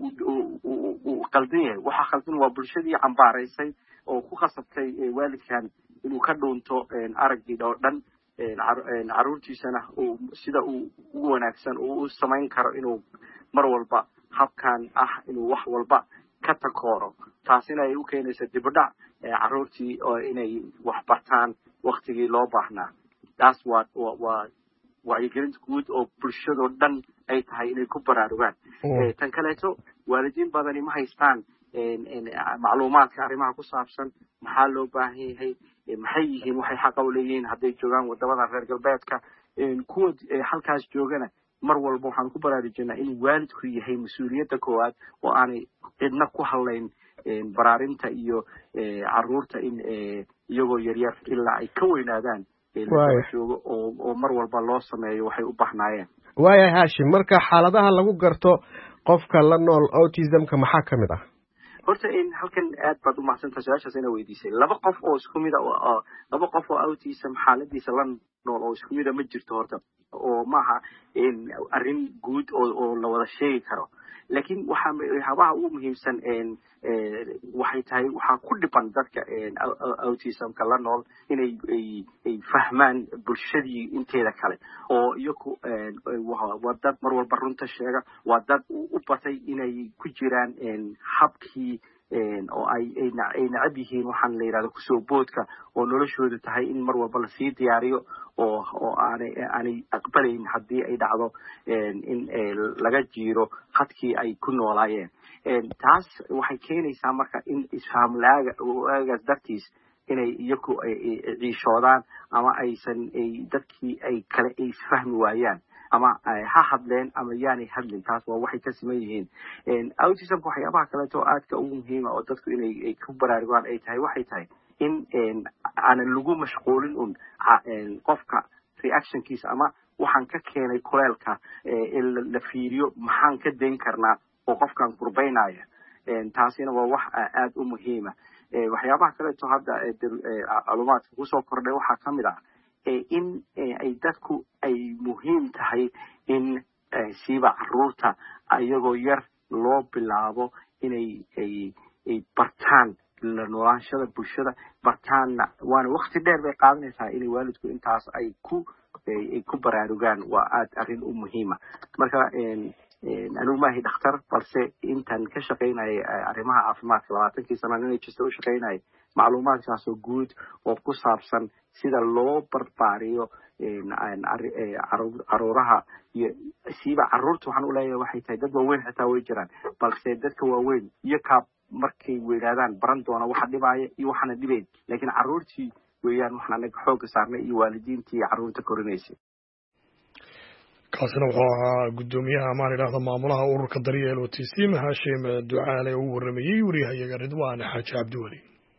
uu qaldan yahay waxaa qaldan waa bulshadii cambaaraysay oo ku qasabtay waalidkan inuu ka dhuunto araggii oo dhan carruurtiisana sida uu u wanaagsan uu u samayn karo inuu mar walba habkan ah inuu wax walba ka takooro taasina ay u keenaysa dibadhac carruurtii oo inay wax bartaan waktigii loo baahnaa taas waa waa wacyigelinta guud oo bulshadoo dhan ay tahay inay ku baraarugaan tan kaleeto waalidiin badani ma haystaan macluumaadka arrimaha ku saabsan maxaa loo baahan yahay maxay yihiin waxay xaqa u leeyihiin hadday joogaan wadamada reer galbeedka kuwa halkaas joogana mar walba waxaan ku baraarujinaa in waalidku yahay mas-uuliyadda koowaad oo aanay cidna ku hadlayn baraarinta iyo carruurta in iyagoo yaryar ilaa ay ka weynaadaan joogo oo mar walba loo sameeyo waxay u bahnaayeen waaya Haashim marka xaaladaha lagu garto qofka la nool autism-ka maxaa ka mid ah horta in halkan aad baad u mahadsantahay su-aashaas ina weydiisay laba qof oo isku mid ah laba qof oo autism xaaladiisa la nool oo isku mid ah ma jirto horta oo maaha in arrin guud oo oo la wada sheegi karo laakiin waxa habaha ugu muhiimsan waxay tahay waxaa ku dhiban dadka autism-ka la nool inay ay fahmaan bulshadii inteeda kale oo iyagu waa dad mar walba runta sheega waa dad u batay inay ku jiraan habkii oo ay ay nacab yihiin waxaan la yidhahdo kusoo boodka oo noloshoodu tahay in mar walba lasii diyaariyo oo oo aanay aanay aqbalayn haddii ay dhacdo in laga jiiro khadkii ay ku noolaayeen taas waxay keenaysaa marka in isfahm laaga aagaas dartiis inay iyagu ciishoodaan ama aysan dadkii ay kale ay isfahmi waayaan ama ha hadleen ama yaanay hadlin taas waa waxay ka siman yihiin autismka waxyaabaha kaleeto aadka ugu muhiima oo dadku inay ku baraarugaan ay tahay waxay tahay in aanan lagu mashquulin un qofka reactionkiisa ama waxaan ka keenay kuleelka in la fiiriyo maxaan ka dayn karnaa oo qofkan kurbaynaya taasina waa wax aad u muhiima waxyaabaha kaleeto hadda macluumaadka kusoo kordhay waxaa ka mid ah in ay dadku ay muhiim tahay in siiba carruurta iyagoo yar loo bilaabo inay ay ay bartaan la noolaanshada bulshada bartaanna waana wakti dheer bay qaadanaysaa inay waalidku intaas ay ku ay ku baraarugaan waa aad arrin u muhiima marka anigu maahi dhakhtar balse intaan ka shaqaynayay arrimaha caafimaadka labaatankii sana inay jirta u shaqaynayay macluumaadkaasoo guud oo ku saabsan sida loo barbaariyo caruuraha iyo siiba carruurta waxaan u leeyahay waxay tahay dad waaweyn xitaa way jiraan balse dadka waaweyn iyo kaa markay weynaadaan baran doona waxa dhibaaya iyo waxaana dhibayn laakiin carruurtii weeyaan waxaan anaga xoogga saarnay iyo waalidiintii carruurta korinaysay kaasina wuxuu ahaa guddoomiyaha amaan idhaahda maamulaha ururka daryeel otism Haashim Ducaale uu waramayey wariyahayaga Ridwaan Xaaji Cabdiweli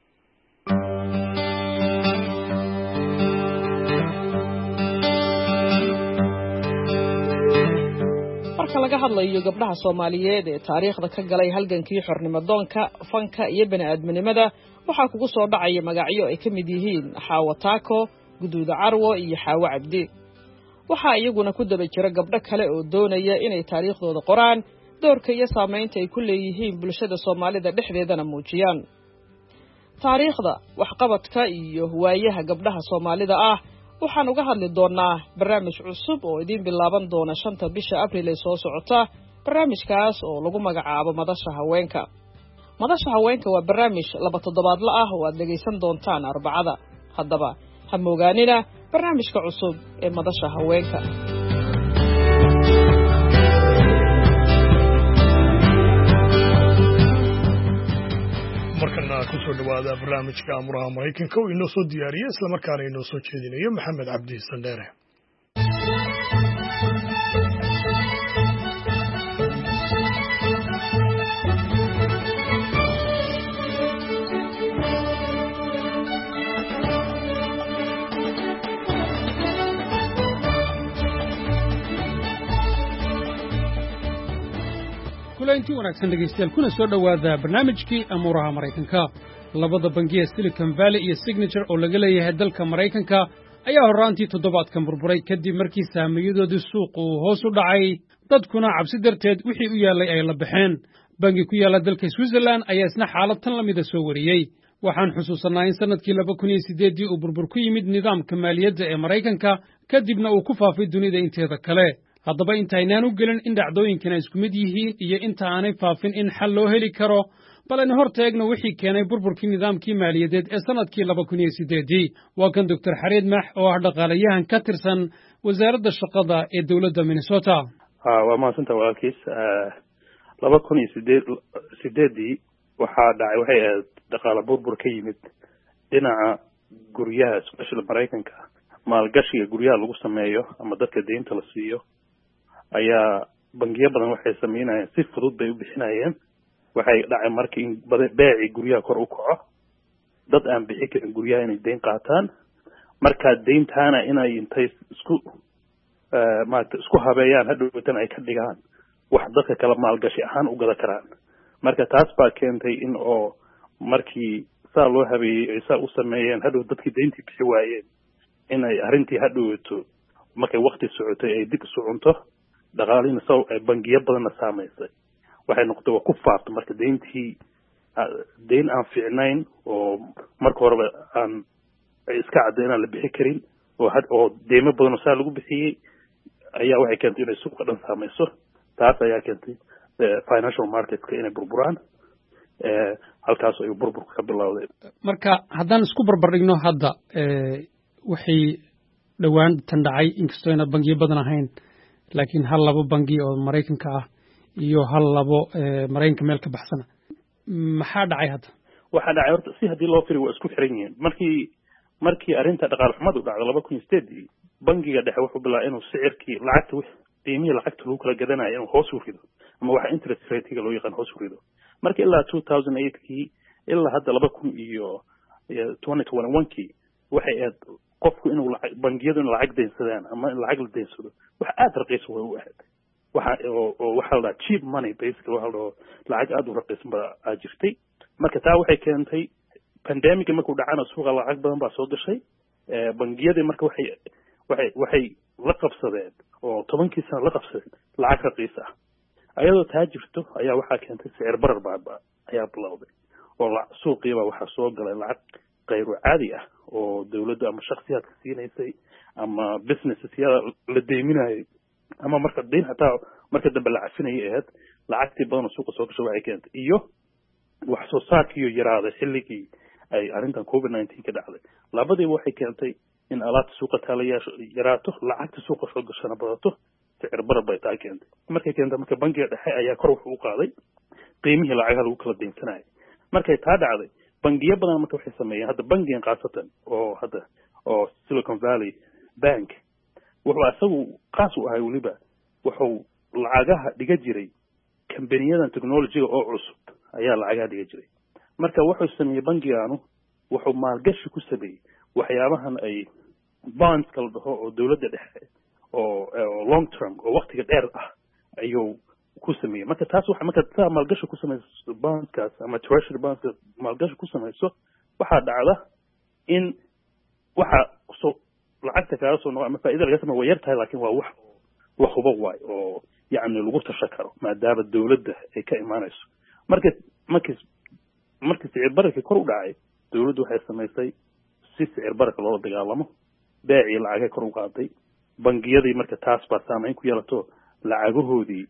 marka laga hadlayo gabdhaha Soomaaliyeed ee taariikhda ka galay halgankii xornimo-doonka fanka iyo bani'aadminimada waxaa kugu soo dhacaya magacyo ay ka mid yihiin Xaawo Taako Guduuda Carwo iyo Xaawo Cabdi waxaa iyaguna ku daba jira gabdho kale oo doonaya inay taariikhdooda qoraan doorka iyo saamaynta ay ku leeyihiin bulshada Soomaalida dhexdeedana muujiyaan taariikhda waxqabadka iyo waayaha gabdhaha Soomaalida ah waxaan uga hadli doonaa barnaamij cusub oo idin bilaaban doona shanta bisha Abriil ee soo socota barnaamijkaas oo lagu magacaabo Madasha Haweenka Madasha Haweenka waa barnaamij laba toddobaadle ah oo aad dhageysan doontaan Arbacada haddaba ha moogaanina barnaamijka cusub ee Madasha Haweenka markana ku soo dhawaada barnaamijka amuraha Mareykanka oo inoo soo diyaariyay isla markaana inoo soo jeedinayo Maxamed Cabdi Sandheere kulanti wanaagsan dhegaystayaal kuna soo dhowaada barnaamijkii amuuraha Maraykanka. Labada bangi ee Silicon Valley iyo Signature oo laga leeyahay dalka Maraykanka ayaa horraantii toddobaadkan burburay kadib markii saamiyadoodii suuqa uu hoos u dhacay, dadkuna cabsi darteed wixii u yaallay ay la baxeen. Bangi ku yaalla dalka Switzerland ayaa isna xaalad tan la mida soo wariyey. Waxaan xusuusanaa in sanadkii laba kun iyo siddeed uu burbur ku yimid nidaamka maaliyadda ee Maraykanka kadibna uu ku faafay dunida inteeda kale. haddaba intaynaan u gelin in dhacdooyinkan ay isku mid yihiin iyo inta aanay faafin in xal loo heli karo, bal aynu hor taagno wixii keenay burburkii nidaamkii maaliyadeed ee sanadkii laba kun iyo siddeed. Waa kan doctor Xariid Max oo ah dhaqaalayahan ka tirsan wasaaradda shaqada ee dowladda Minnesota. waa mahadsantahay walaalkiis. laba kun iyo siddeedii waxaa dhacay waxay ahayd dhaqaale burbur ka yimid dhinaca guryaha, especially Maraykanka. maalgashiga guryaha lagu sameeyo ama dadka deynta la siiyo ayaa bangiyo badan waxay sameynayeen si fudud bay u bixinayeen. waxay dhacay markii in beeci guryaha kor u kaco, dad aan bixi karin guryaha inay deyn qaataan, markaa deyntaana inay intay isku maaragta isku habeeyaan hadhowtan ay ka dhigaan wax dadka kala maalgashi ahaan u gada karaan. marka taas baa keentay in oo markii saa loo habeeyey ay saa u sameeyeen hadhow dadkii deyntii bixi waayeen inay arrintii hadhowto markay wakti socotay ay dib isu cunto, dhaqaalihiina saw ay bangiyo badanna saamaysay. waxay noqotay waa ku faafto marka deyntii deyn aan fiicnayn oo marka horeba aan iska cadda inaan la bixi karin oo had oo deymo badanoo saa lagu bixiyey ayaa waxay keentay inay suuqa dhan saamayso. taas ayaa keentay financial marketka inay burburaan. halkaas ayuu burburku ka bilowday. marka haddaan isku barbardhigno hadda waxay dhowaan tan dhacay inkastoo ayna bangiyo badan ahayn, laakiin hal labo bangi oo Maraykanka ah iyo hal labo Maraykanka meel ka baxsana, maxaa dhacay hadda? waxaa dhacay horta si haddii loo firi waa isku xiran yihiin. markii markii arrinta dhaqaale xumadu dhacday laba kun iyo siddeed, bangiga dhexe wuxuu bilaabay inuu sicirkii lacagta qiimihii lacagta lagu kala gadanayo inuu hoos u rido, ama waxa interest rate-ga loo yaqaan hoos u rido. marka ilaa two thousand eight-kii ilaa hadda laba kun iyo twenty twenty-one-kii waxay aad qofku inuu lacag bangiyadu in lacag deynsadaan ama in lacag la deynsado wax aad raqiis way u ahayd. waxa oo waxa la cheap money basically waxa la lacag aad u raqiis baa jirtay. marka taa waxay keentay pandemic markuu dhacana suuqa lacag badan baa soo gashay. bangiyada marka waxay waxay waxay la qabsadeen oo tobankii sano la qabsadeen lacag raqiis ah. ayadoo taa jirto ayaa waxaa keentay sicir barar baa ayaa bilowday oo suuqiiba waxaa soo galay lacag qayru caadi ah oo dawladda ama shakhsiyaadka siinaysay ama businesses yada la deyminayay ama marka deyn hataa marka dambe la cafinayay ahayd lacagtii badan oo suuqa soo gashay waxay keentay iyo wax soo saarkiiyo yaraaday xilligii ay arrintan covid nineteen ka dhacday. labadiiba waxay keentay in alaabta suuqa taalayaasha yaraato, lacagta suuqa soo gashana badato, sicir barar bay taa keentay. markay keentay marka bangiga dhexe ayaa kor wuxuu u qaaday qiimihii lacagaha lagu kala deynsanayay. markay taa dhacday bangiyo badan marka waxay sameeyeen hadda bangigan khaasatan oo hadda oo Silicon Valley Bank wuxuu asagu qaas u ahay weliba wuxuu lacagaha dhiga jiray kambaniyadan technology-ga oo cusub ayaa lacagaha dhiga jiray. marka wuxuu sameeyey bangigaanu wuxuu maalgashi ku sameeyey waxyaabahan ay bonds kala dhaho oo dawladda dhexe oo long term oo waqtiga dheer ah ayuu ku sameeyey. marka taas waxa marka taa maalgashi ku samayso bondskaas ama treasury bonds maalgashi ku samayso waxaa dhacda in waxa soo lacagta kaaga soo noqo ama faa'iido laga sameeyo way yartahay, laakiin waa wax la hubo waay oo yacni lagu tashan karo maadaama dawladda ay ka imaanayso. marka markii markii sicir bararkii kor u dhacay dawladdu waxay samaysay si sicir bararka loola dagaalamo, beecii lacagay kor u qaaday. bangiyadii marka taas baa saameyn ku yeelato lacagahoodii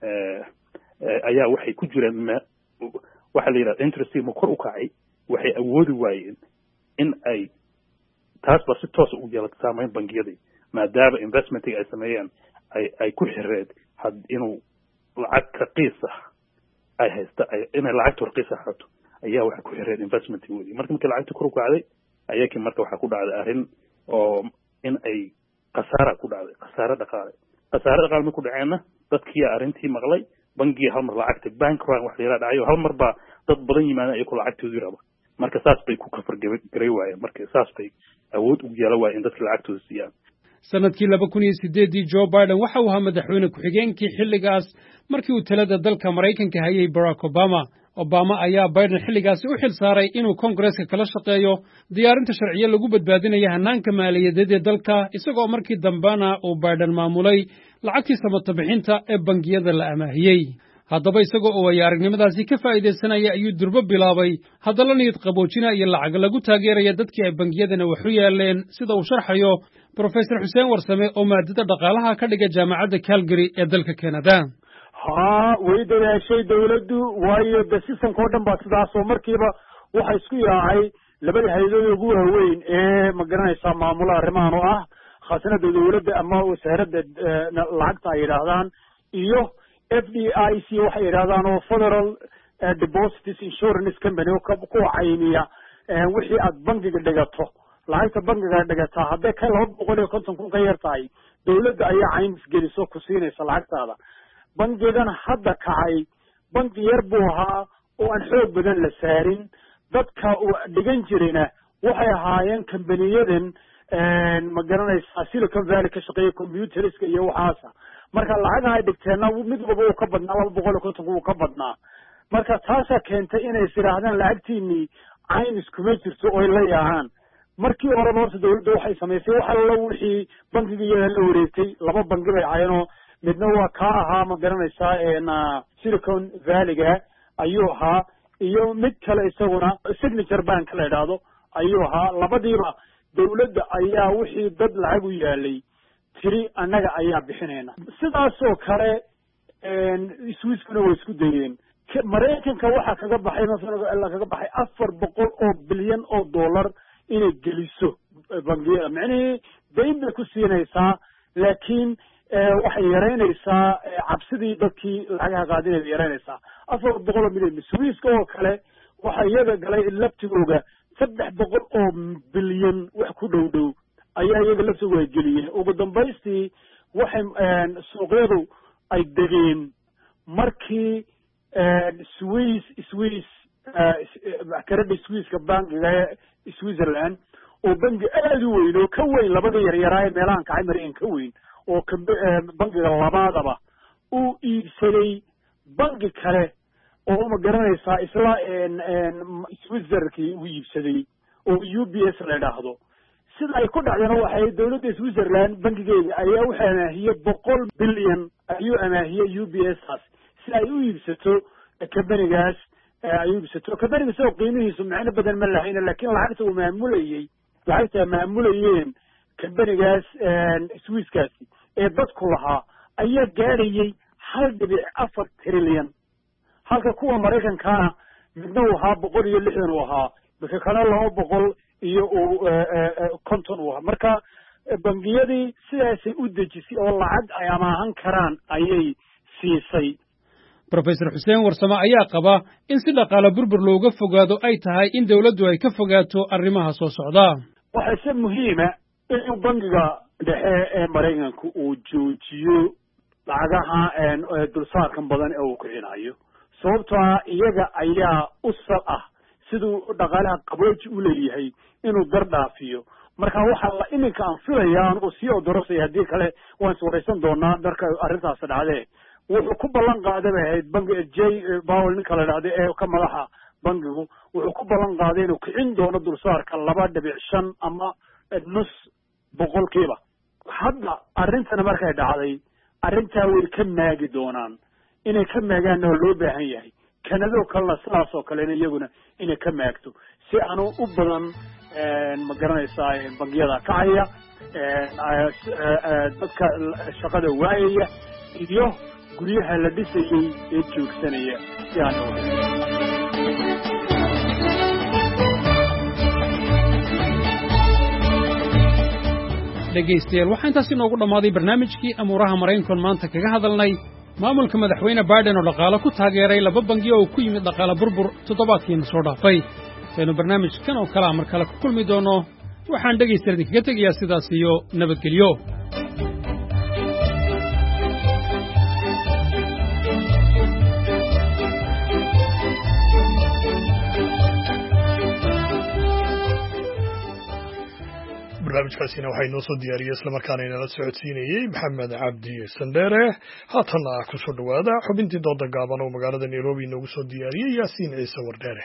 ayaa waxay ku jireen waxa la yidhahda interest ma kor u kacay, waxay awoodi waayeen in ay taas baa si toos u yeelato saameyn bangiyadii maadaama investmentiga ay sameeyeen ay ay ku xireed had inuu lacag raqiis ah ay haysta inay lacagta raqiis ah hato ayaa waxa ku xireed investmentigoodii. marka markii lacagta kor u kacday ayakii marka waxaa ku dhacday arrin oo in ay khasaara ku dhacday, khasaare dhaqaale. khasaare dhaqaale markuu dhaceenna dadkii arrintii maqlay, bangiga hal mar lacagta bank run wax la yidhaha dhacayo hal mar baa dad badan yimaadeen iyagoo lacagtoodii raba. marka saas bay ku kafar garay waayeen, marka saas bay awood ugu yeelan waayeen in dadka lacagtooda siiyaan. sannadkii laba kun iyo siddeeddii joe biden waxa uu ahaa madaxweyne ku-xigeenkii xilligaas markii uu talada dalka maraykanka hayay barack obama obama ayaa biden xilligaasi u xil saaray inuu koongareeska kala shaqeeyo diyaarinta sharciyo lagu badbaadinaya hannaanka maaliyadeed ee dalka isagoo markii dambena uu biden maamulay lacagtii samatabixinta ee bangiyada la amaahiyey haddaba isagoo oo ay aragnimadaasi ka faa'iidaysanaya ayuu durbo bilaabay haddala niyad qaboojina iyo lacag lagu taageeraya dadkii ay bangiyadana wax u yaaleen sida uu sharxayo brofesor xuseen warsame oo maadada dhaqaalaha ka dhiga jaamacadda calgary ee dalka canada haa way dadaashay dawladdu waayo de sistamka oo dhan baa sidaas oo markiiba waxa isku yaacay labada hay-adood ugu waaweyn ee ma garanaysaa maamula arrimahan oo ah khaasinada dawladda ama wasaaradda lacagta ay yidhaahdaan iyo f d i c waxay yidhahdaan oo federal deposits insurance company oo kuwa caymiya wixii aad bangiga dhigato lacagta bangiga dhigataa hadday ka laba boqol iyo konton kun ka yar tahay dawladda ayaa caymis geliso ku siinaysa lacagtaada bangigan hadda kacay bangi yar buu ahaa oo aan xoog badan la saarin dadka uu dhigan jirina waxay ahaayeen kambaniyadan ma garanaysaa silicon valley ka shaqeeya computeriska iyo waxaasa marka lacagaha ay dhigteenna mid walba uu ka badnaa laba boqol iyo kontonka uu ka badnaa marka taasaa keentay inay is idhaahdaan lacagtiinii caymis kuma jirto oy la yaacaan markii horeba horta dawladda waxay samaysay wax allo wixii bangiga iyada la wareegtay laba bangi bay cayeenoo midna waa kaa ahaa ma garanaysaa silicon valleyga ayuu ahaa iyo mid kale isaguna signature bank la idhaahdo ayuu ahaa labadiiba dawladda ayaa wixii dad lacag u yaalay tiri annaga ayaa bixinayna sidaas oo kale swiskuna way isku dayeen maraykanka waxaa kaga baxay masalan kaga baxay afar boqol oo bilyan oo dollar inay geliso bangiyada micnihii dayn bay ku siinaysaa laakiin waxay yaraynaysaa cabsidii dadkii lacagaha qaadinay bay yaraynaysaa afar boqol oo milyan swiiska oo kale waxa iyaga galay laftigooga saddex boqol oo bilyan wax ku dhow dhow ayaa iyaga laftigooga ay geliyeen ugu dambaystii waxay suuqyadu ay degeen markii swiss swiss karadha swisska bankiga ee switzerland oo bangi aada u weyn oo ka weyn labada yaryaraa ee meelahan kacay mareen ka weyn oo bankiga labaadaba uu iibsaday banki kale oo ma garanaysaa isla switzerkii uu iibsaday oo u b s la idhaahdo sida ay ku dhacdana waxay dawladda switzerland bankigeeda ayaa wuxuu amaahiyey boqol bilyan ayuu amaahiyey u b s taas si ay u iibsato kambanigaas ay u iibsato kambaniga isagoo qiimihiisu micno badan ma lahayna laakiin lacagta uu maamulayey lacagta maamulayeen kambanigaas swisskaasi ee dadku lahaa ayaa gaadhayey hal dhibic afar trilyan halka kuwa maraykankaana midna uu ahaa boqol iyo lixdan uu ahaa midka kana laba boqol iyo uu konton uu ahaa marka bangiyadii sidaasay u dejisay oo lacag ay amaahan karaan ayay siisay brofesor xuseen warsame ayaa qaba in si dhaqaale burbur looga fogaado ay tahay in dawladdu ay ka fogaato arrimaha soo socda waxaa se muhiima in bangiga dhexe ee maraykanka uu joojiyo lacagaha dulsaarkan badan ee uu kicinayo sababtoo ah iyaga ayaa u sal ah siduu dhaqaalaha qabooji u leeyahay inuu dardhaafiyo marka waxaa la iminka aan filaya anigu sii odorosaya haddii kale waan iswaraysan doonaa marka arrintaas dhacdee wuxuu ku ballan qaaday bay ahayd bangi j powell ninka la dhahday ee ka madaxa bangigu wuxuu ku ballan qaaday inuu kicin doono dulsaarka laba dhibic shan ama nus boqolkiiba hadda arrintana markay dhacday arrintaa way ka maagi doonaan inay ka maagaanna oo loo baahan yahay kanadoo kalena sidaas oo kalena iyaguna inay ka maagto si aanu u badan ma garanaysaa bangiyada kacaya dadka shaqada waayaya iyo guryaha la dhisayey ee joogsanaya si aan u dhegaystayaal waxaa intaas inoogu dhammaaday barnaamijkii amuuraha maraykankoon maanta kaga hadalnay maamulka madaxweyne baiden oo dhaqaalo ku taageeray laba bangi oo ku yimid dhaqaale burbur toddobaadkiina soo dhaafay saynu barnaamijkan oo kalea mar kale ku kulmi doonno waxaan dhegaystayaal idinkaga tegayaa sidaas iyo nabadgelyo barnaamijkaasina waxay noo soo diyaariyey islamarkaana inala socodsiinayey maxamed cabdi sandheere. haatanna ku soo dhowaada xubintii dooda gaaban oo magaalada nairobi inoogu soo diyaariyey yaasiin ciise wardheere.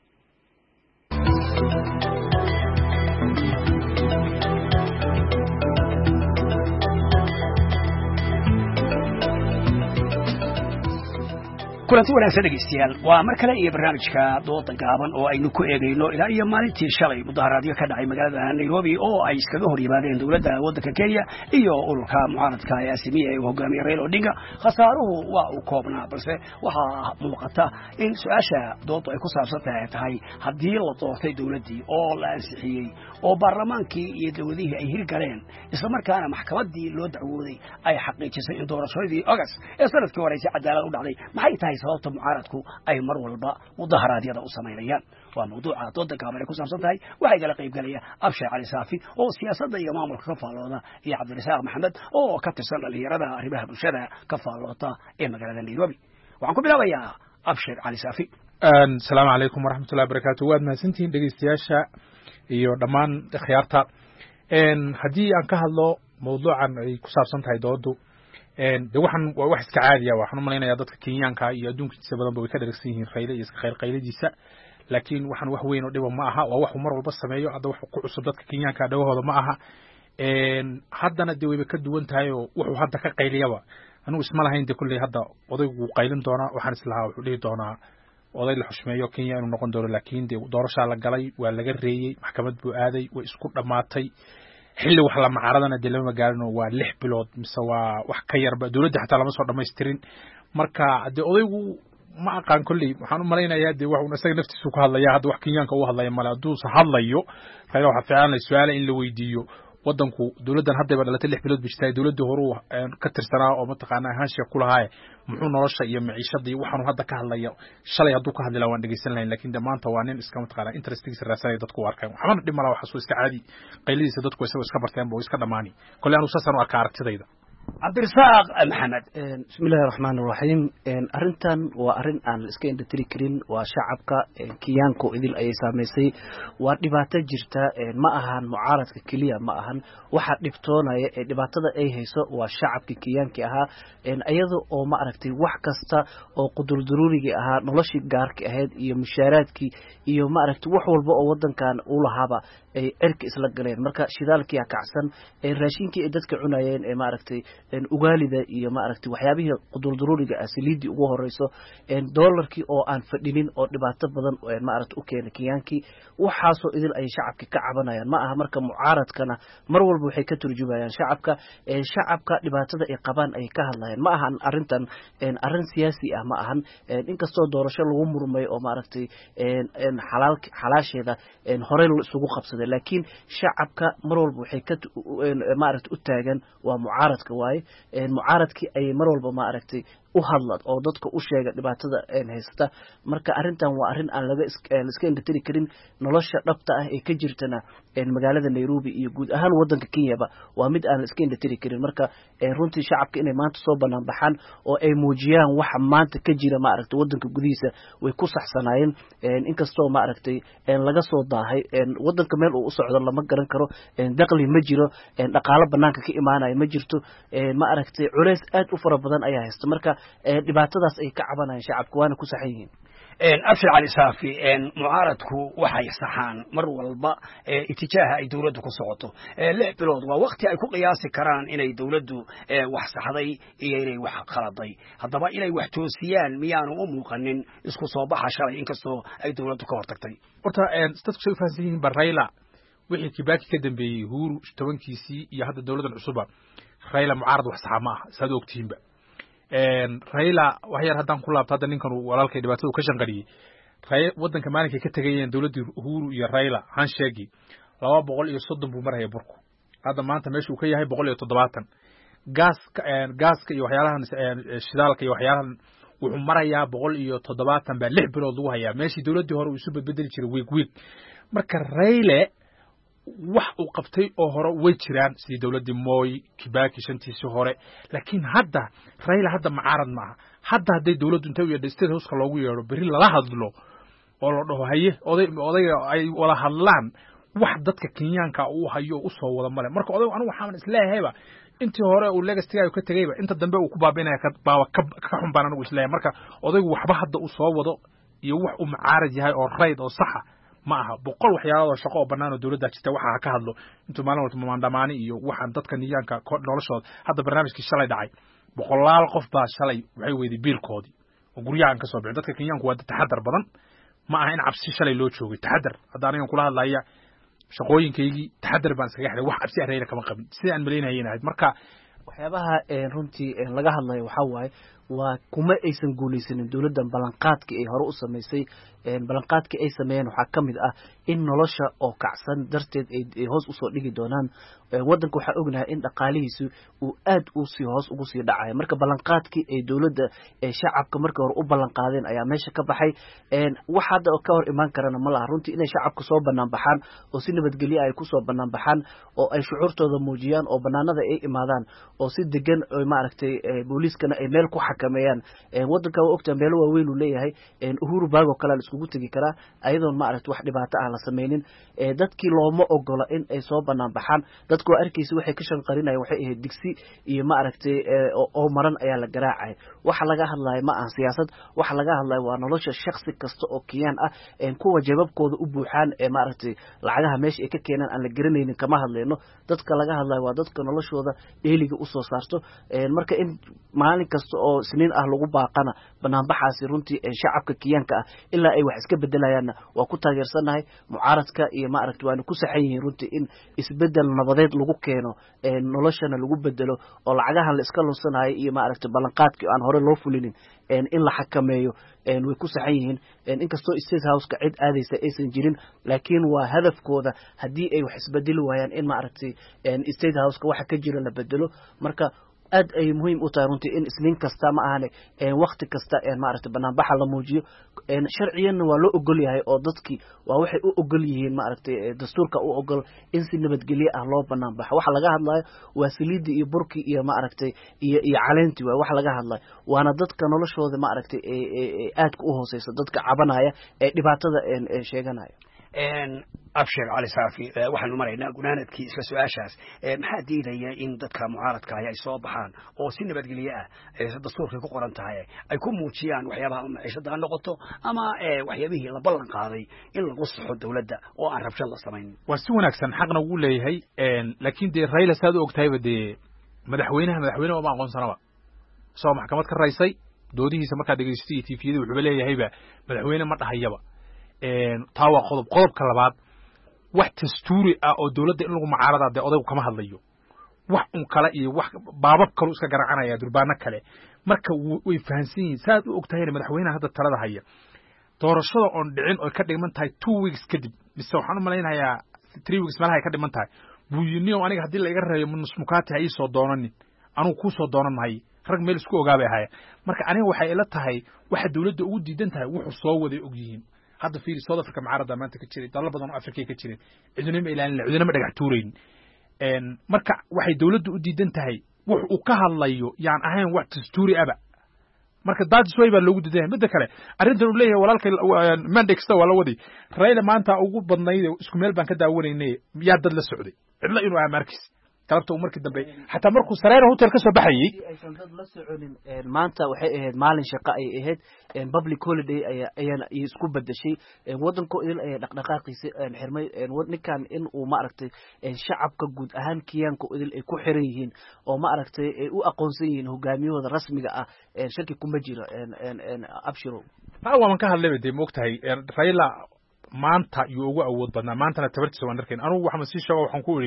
kulanti wanaagsan dhegeystayaal waa mar kale iyo barnaamijka dooda gaaban oo aynu ku eegayno ilaa iyo maalintii shalay mudaharaadyo ka dhacay magaalada Nairobi oo ay iskaga hor yimaadeen dowladda waddanka Kenya iyo ururka mucaaradka ee Azimio ee hogaamiye Raila Odinga. khasaaruhu waa uu koobnaa balse waxaa muuqata in su-aasha dooda ay ku saabsan tahay haddii la doortay dowladdii oo la ansixiyey oo baarlamaankii iyo dowladihii ay hirgaleen isla markaana maxkamaddii loo dacwooday ay xaqiijisay in doorashadii August ee sanadkii hore si cadaalad u dhacday maxay tahay sababta mucaaradku ay mar walba mudaharaadyada u sameeyaan. waa mawduuca dooda gaaban ee ku saabsan tahay waxay kala qayb galaya Abshir Cali Saafi oo siyaasadda iyo maamulka ka faalooda iyo Cabdirasaaq Maxamed oo ka tirsan dhalinyarada arrimaha bulshada ka faaloota ee magaalada Nairobi. waxaan ku bilaabayaa Abshir Cali Saafi. Assalaamu calaykum waraxmatullaahi wabarakaatuh. waad mahadsantihiin dhegeystayaasha iyo dhammaan khiyaarta. haddii aan ka hadlo mawduucan ay ku saabsan tahay doodu de waxaan waa wax iska caadiya waxaan u malaynayaa dadka Kenyaanka iyo adduunkiisa badanba way ka dharagsan yihiin Raila iyo khayr qayladiisa laakiin waxaan wax weyn oo dhiba ma aha waa wax mar walba sameeyo hadda wax ku cusub dadka Kenyaanka dhawahooda ma aha haddana de wayba ka duwan tahay oo wuxuu hadda ka qayliyaba anigu isma lahayn de kulley hadda odaygu qaylin doona waxaan islahaa wuxuu dhihi doonaa oday la xushmeeyo Kenya inuu noqon doono laakiin de doorasho la galay waa laga reeyay maxkamad buu aaday way isku dhamaatay xilli wax la macaaradana de lama gaarino waa lix bilood mise waa wax ka yarba dowladda xataa lama soo dhammaystirin marka de odaygu ma aqaan kulley waxaan u malaynayaa de wax uu isaga naftiisu ku hadlaya hadda wax Kenyaanka uu hadlaya mala hadduu hadlayo Raila waxa fiican su'aal in la weydiiyo waddanku dowladdan haddaba dhalatay lix bilood bishtaay dowladda hore ka tirsanaa oo mataqaana ahaanshiga ku lahaa muxuu nolosha iyo maciishada iyo waxaanu hadda ka hadlaya shalay hadduu ka hadlay waan dhageysan lahayn laakiin maanta waa nin iska mataqaana interestigiisa raasay dadku u arkaan waxaana dhimala waxa soo iska caadi qayladiisa dadku isagoo iska barteen boo iska dhamaani kulli aanu saasan u arkaa aragtidayda. Cabdirasaaq Maxamed. bismillaahi raxmaani raxiim. arrintan waa arrin aan iska indhatiri karin waa shacabka Kenyaanka idil ayay saameysay waa dhibaato jirta ma ahan mucaaradka kaliya ma ahan waxa dhibtoonaya ee dhibaatada ay hayso waa shacabka Kenyaanka ahaa iyada oo ma aragtay wax kasta oo qudurduruuriga ahaa noloshii gaarka ahayd iyo mushaaraadkii iyo ma aragtay wax walba oo wadankan u lahaaba ay cirka isla galeen marka shidaalkii kacsan ee raashinkii ay dadka cunayeen ee ma aragtay in ugaalida iyo ma aragtay waxyaabihii qudurduruuriga asaliidi ugu horeyso in dollarkii oo aan fadhinin oo dhibaato badan oo ma aragtay u keenay Kenyaanki waxaasoo idil ay shacabka ka cabanayaan ma aha marka mucaaradkana mar walba waxay ka turjumayaan shacabka ee shacabka dhibaatada ay qabaan ay ka hadlayaan ma ahan arrintan in arrin siyaasi ah ma ahan inkastoo doorasho lagu murmay oo ma aragtay in xalaal xalaasheeda in hore isugu qabsaday laakiin shacabka mar walba waxay ka ma aragtay u taagan waa mucaaradka waaye mucaaradkii ay mar walba ma aragtay u hadlad oo dadka u sheega dhibaatada ay haysata marka arrintan waa arrin aan laga iska indhatiri karin nolosha dhabta ah ee ka jirtana magaalada Nairobi iyo guud ahaan wadanka Kenya ba waa mid aan iska indhatiri karin marka runtii shacabka inay maanta soo banaan baxaan oo ay muujiyaan waxa maanta ka jira ma aragtay wadanka gudihiisa way ku saxsanaayeen inkastoo ma aragtay laga soo daahay wadanka meel uu u socdo lama garan karo dakhli ma jiro dhaqaale banaanka ka imaanaya ma jirto ma aragtay culays aad u fara badan ayaa haysta marka dhibaatadaas ay ka cabanayaan shacabku waana ku saxan yihiin. Abshir Cali Saafi mucaaradku waxay saxaan mar walba itijaaha ay dawladdu ku socoto lix bilood waa waqti ay ku qiyaasi karaan inay dawladdu wax saxday iyo inay wax khaladay haddaba inay wax toosiyaan miyaanu u muuqanin isku soo baxa shalay inkastoo ay dawladdu ka hortagtay. horta dadku soo fahansan yihiin Raila wixii Kibaki ka dambeeyay Uhuru tobankiisii iyo hadda dawladdan cusuba Raila mucaarad wax sax ma aha saad ogtiinba Raila waxyar haddaan ku laabto hadda ninkan walaalkay dhibaatada uu ka shanqariyay Raila wadanka maalinka ka tagayeen dawladda Uhuru iyo Raila han sheegi laba boqol iyo soddon buu maraya burku hadda maanta meesha uu ka yahay boqol iyo toddobaatan gaaska gaaska iyo waxyaalahan shidaalka iyo waxyaalahan wuxuu marayaa boqol iyo toddobaatan baa lix bilood lagu hayaa meeshii dawladdii hore uu isu bedbedeli jiray week week marka Raila wax uu qabtay oo hore way jiraan sidii dawladda Moi Kibaki shantiisii hore laakiin hadda Raila hadda mucaarad ma aha hadda haday dawladdu inta u yeedhay state house loogu yeero bari lala hadlo oo la dhaho haye oday oday ay wala hadlaan wax dadka Kenyaanka uu hayo u soo wada male marka oday anigu waxaan isleeyahayba intii hore uu legacy-ga ka tagayba inta dambe uu ku baabiinaya ka baawa ka xunbaan anigu isleeyahay marka odaygu waxba hadda u soo wado iyo wax uu macaarad yahay oo rayd oo sax ah ma aha boqol waxyaalo shaqo oo banaan oo dawladda jirta waxa ka hadlo intuu maalin walba maandamaani iyo waxaan dadka Kenyaanka noloshooda hadda barnaamijkii shalay dhacay boqolaal qof baa shalay waxay weydii biilkoodii oo guryahan ka soo bixin dadka Kenyaanku waa taxadar badan ma aha in cabsi shalay loo joogay taxadar hadda aniga kula hadlaya shaqooyinkaygii taxadar baan iskaga xiray wax cabsi areeyna kama qabin sidii aan maleynayeen ahayd marka waxyaabaha runtii laga hadlayo waxa waaye waa kuma aysan guulaysanin dawladdan ballanqaadkii ay hore u samaysay ballanqaadkii ay sameeyeen waxaa ka mid ah in nolosha oo kacsan darteed ay hoos usoo dhigi doonaan waddanka waxaa ognahay in dhaqaalihiisu uu aad u sii hoos ugu sii dhacayo marka ballanqaadkii ay dawladda shacabka markii hore u ballanqaadeen ayaa meesha ka baxay wax hadda ka hor imaan karana ma laha runtii inay shacabka soo bannaan baxaan oo si nabadgelyo ay ku soo bannaan baxaan oo ay shucuurtooda muujiyaan oo bannaanada ay imaadaan oo si degan maaragtay booliiskana ay meel ku xakameeyaan waddanka waa ogtaa meelo waaweyn uu leeyahay uhuru baago kale la iskugu tegi karaa ayadoon maaragtay wax dhibaato ah la samaynin dadkii looma ogola in ay soo bannaan baxaan dadku waa arkaysa waxay ka shanqarinayeen waxay ahayd digsi iyo maaragtay oo maran ayaa la garaacay waxa laga hadlayo ma aha siyaasad waxa laga hadlayo waa nolosha shakhsi kasta oo Kenyan ah kuwa jababkooda u buuxaan ee maaragtay lacagaha meesha ay ka keenaan aan la garanaynin kama hadlayno dadka laga hadlayo waa dadka noloshooda dheeliga u soo saarto marka in maalin kasta oo isniin ah lagu baaqana banaanbaxaasi runtii shacabka Kenyaanka ah ilaa ay wax iska bedelayaanna waa ku taageersanahay mucaaradka iyo maaragtay waana ku saxan yihiin runtii in isbedel nabadeed lagu keeno noloshana lagu bedelo oo lacagahan la iska lunsanayo iyo maaragtay ballanqaadkii aan hore loo fulinin in la xakameeyo way ku saxan yihiin inkastoo state house-ka cid aadaysa aysan jirin laakiin waa hadafkooda haddii ay wax isbedeli waayaan in maaragtay state house-ka waxa ka jira la bedelo marka aad ay muhiim u tahay runtii in isniin kasta ma ahane waqti kasta maaragtay banaanbaxa la muujiyo sharciyanna waa loo ogol yahay oo dadkii waa waxay u ogol yihiin maaragtay dastuurka u ogol in si nabadgelyo ah loo banaanbaxo waxa laga hadlayo waa saliidii iyo burkii iyo maaragtay iyo iyo caleentii waa waxa laga hadlayo waana dadka noloshooda maaragtay aadka u hooseysa dadka cabanaya ee dhibaatada sheeganaya abshir cali saafi waxaanu maraynaa gunaanadkii isla su-aashaas maxaa diidaya in dadka mucaaradka ay soo baxaan oo si nabadgelyo ah dastuurkay ku qoran tahay ay ku muujiyaan waxyaabaha maciishada ha noqoto ama waxyaabihii la ballan qaaday in lagu saxo dawladda oo aan rabshad la samaynin waa si wanaagsan xaqna ugu leeyahay laakiin dee Raila saad u ogtahayba dee madaxweynaha madaxweynaha uma aqoonsanaba soo maxkamad ka raysay doodihiisa markaa dhegaystay T V-da wuxuu leeyahayba madaxweyne ma dhahayaba taa waa qodob qodobka labaad wax dastuuri ah oo dawladda in lagu mucaarada de odaygu kama hadlayo wax un kale iyo wax baabab kale iska garacanaya durbaana kale marka way fahansan yihiin saad u ogtahay madaxweynaha hadda talada haya doorashada on dhicin oo ka dhiman tahay two weeks kadib mise waxaan u malaynayaa three weeks malaha ay ka dhiman tahay buyiniyo aniga hadii la iga reeyo musmukaati ay soo doonanin anigu ku soo doonan mahay rag meel isku ogaabay ahaayeen marka aniga waxay ila tahay waxa dawladda ugu diidan tahay wuxuu soo waday og yihiin hadda fiiri South Africa mucaarada maanta ka jiray dalal badan oo Afrika ka jiray cidina ma ilaalin cidina ma dhagax tuureyn een marka waxay dawladdu u diidan tahay wax uu ka hadlayo yaan ahayn wax dastuuri aba marka daadis way baa loogu diiday mid kale arintan uu leeyahay walaalkay mandexta wala wadi Raila maanta ugu badnayd isku meel baan ka daawanaynay yaa dad la socday cidla inuu ah markis talabta markii dambe hatta markuu sareer hotel ka soo baxayay aysan dad la soconin maanta waxay ahayd maalin shaqo ay ahayd public holiday ayaan isku bedeshay wadanku idil ay dhaqdhaqaaqiisa xirmay ninkan in uu ma aragtay shacabka guud ahaan Kenyaanka idil ay ku xiran yihiin oo ma aragtay ay u aqoonsan yihiin hogaamiyahooda rasmiga ah shirki kuma jiro abshiro taa waan ka hadlay de moogtahay Raila maanta uu ugu awood badnaa maantana tabartiisa waan arkeen anigu waxa ma sii sheego waxaan ku iri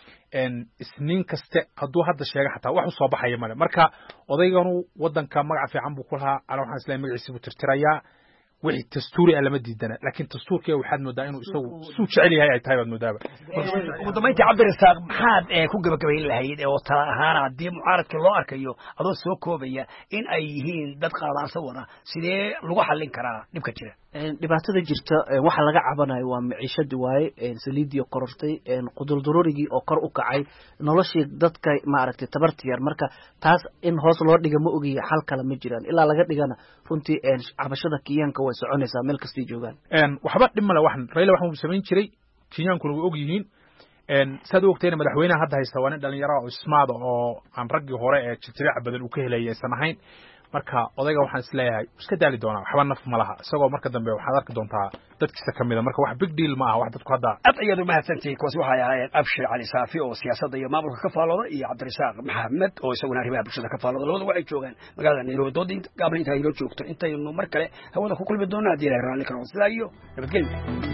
isniin kaste hadduu hadda sheega xataa wax u soo baxaya male marka odayganu wadanka magac fiican buu ku lahaa ana waxaan islaam magaciisa buu tirtirayaa wixii dastuuri ah lama diidana laakiin dastuurkiisa waxaad moodaa inuu isagu suu jecel yahay ay tahay baad moodaaba ugu dambeyntii cabdirasaaq maxaad ku gabagabayn lahayd oo tala ahaan haddii mucaaradka loo arkayo adoo soo koobaya in ay yihiin dad qaadaansa wada sidee lagu xallin karaa dhibka jira dhibaatada jirta waxa laga cabanayo waa maciishadii waaye saliidii korortay quduldarurigii oo kor u kacay noloshii dadka ma aragtay tabartii yar marka taas in hoos loo dhiga ma ogiyo xal kale ma jiraan ilaa laga dhigana runtii cabashada Kenyaanka way soconaysaa meel kasta joogaan een waxba dhimale waxan Raila waxaan u sameyn jiray kenyaankuna way og yihiin saad u ogtayna madaxweynaha hadda haysta waa nin dhalinyaro oo ismaada oo aan raggii hore ee jirjirica badan uu ka helayay aysan ahayn marka odayga waxaan isleeyahay iska daali doonaa waxba naf ma laha isagoo marka dambe waxaad arki doontaa dadkiisa ka mida marka wax big deal ma aha wax dadku hadda aad ayaad u mahadsantihiin kuwaas waxay ahaayeen abshir cali saafi oo siyaasadda iyo maamulka ka faalooda iyo cabdirasaaq maxamed oo isaguna arrimaha bulshada ka faalooda labadu waxay joogaan magaalada nairobi doodii gaabla inta inoo joogto intaynu mar kale hawada ku kulmi doonaa haddii ilahay raalli karo sidaa iyo nabadgelyo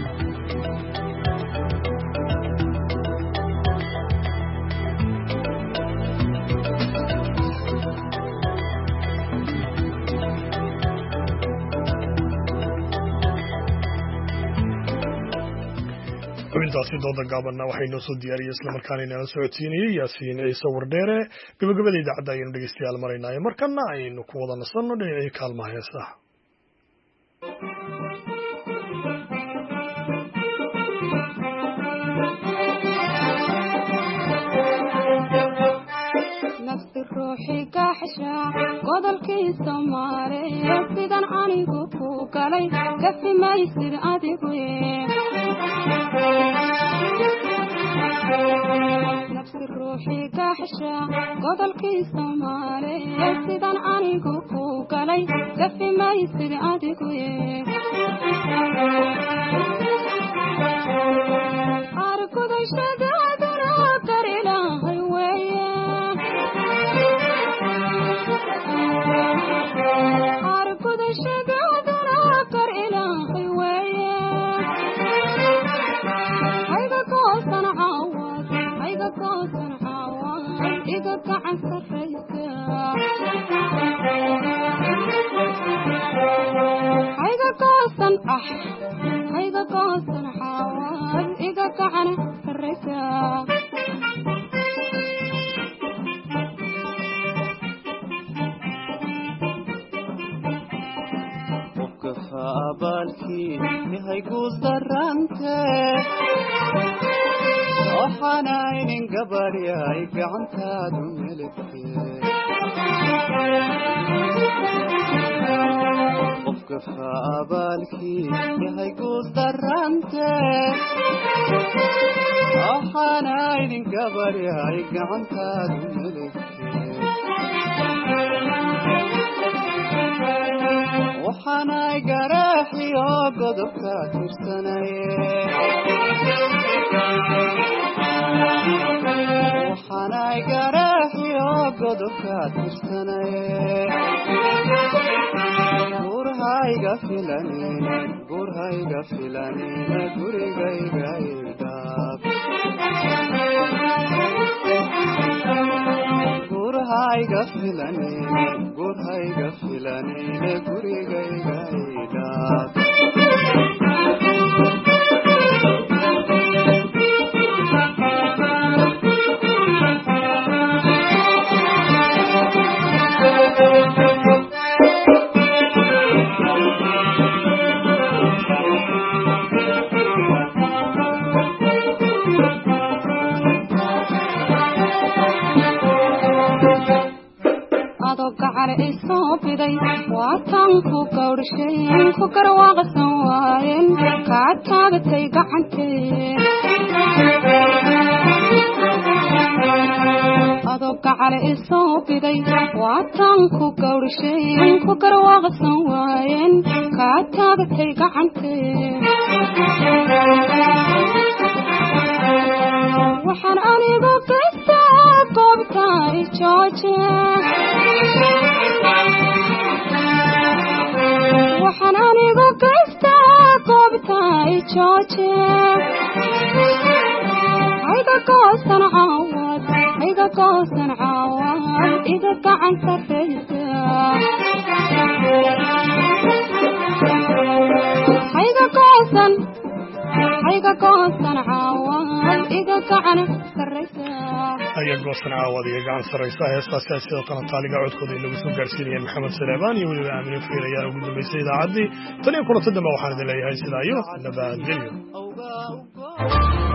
xubintaasi dooda gaabanna waxay noo soo diyaariyey islamarkaana inala socodsiinayey yaasiin ciise wardheere gabagabada idaacadda ayaynu dhegeystayaal maraynaayo markana aynu ku wada nasanno dhinacii kaalmaha heesaha nafsi ruuxi gaxsha godolkii Soomaaliya sidan anigu ku galay kafimaysid adigu nafsi ruuxi gaxsha godolkii Soomaaliya sidan anigu ku galay kafimaysid adigu arkuday shadaadana karilahay weeye arkuday shadaadana karilahay weeye hayga goosan caawad hayga goosan caawad iga gacan sarraysa hayga goosan ah hayga goosan caawad iga gacan sarraysa abaalkii yahay guul darante waxaanaynin gabadhyay gacantaadu melebte qofka abaalkii yahay guul darante waxaanaynin gabadhyay gacantaadu melebte waxaanay garaaxiyo godobka tirsanaye waxaanay garaaxiyo godobka tirsanaye gurhayga filanine gurhayga filanine gurigayga idhaab gurhayga filanine gurhayga filanine gurigayga idhaab gacar isoo biday waa tan ku gawrsheen ku garwaaqsan waayeen kaa taagatay gacantee adoo gacar isoo biday waa tan ku gawrsheen ku garwaaqsan waayeen kaa taagatay gacantee waxaan anigu kastaa goobta jooje waxaan anigu kastaa goobta jooje hayga goosan caawad hayga goosan caawad iga gacan sarraysa hayga goosan hayga goosan caawad iga gacan sarraysa hayga goosan caawad iga gacan sarraysa heestaasi sidoo kale taaliga codkooda lagu soo gaarsiinayay maxamed Saleebaan iyo weliba Aamin Fiir ayaa ugu dambeysay idaacaddii tan iyo kulantada waxaan idin leeyahay sidaa iyo nabadgelyo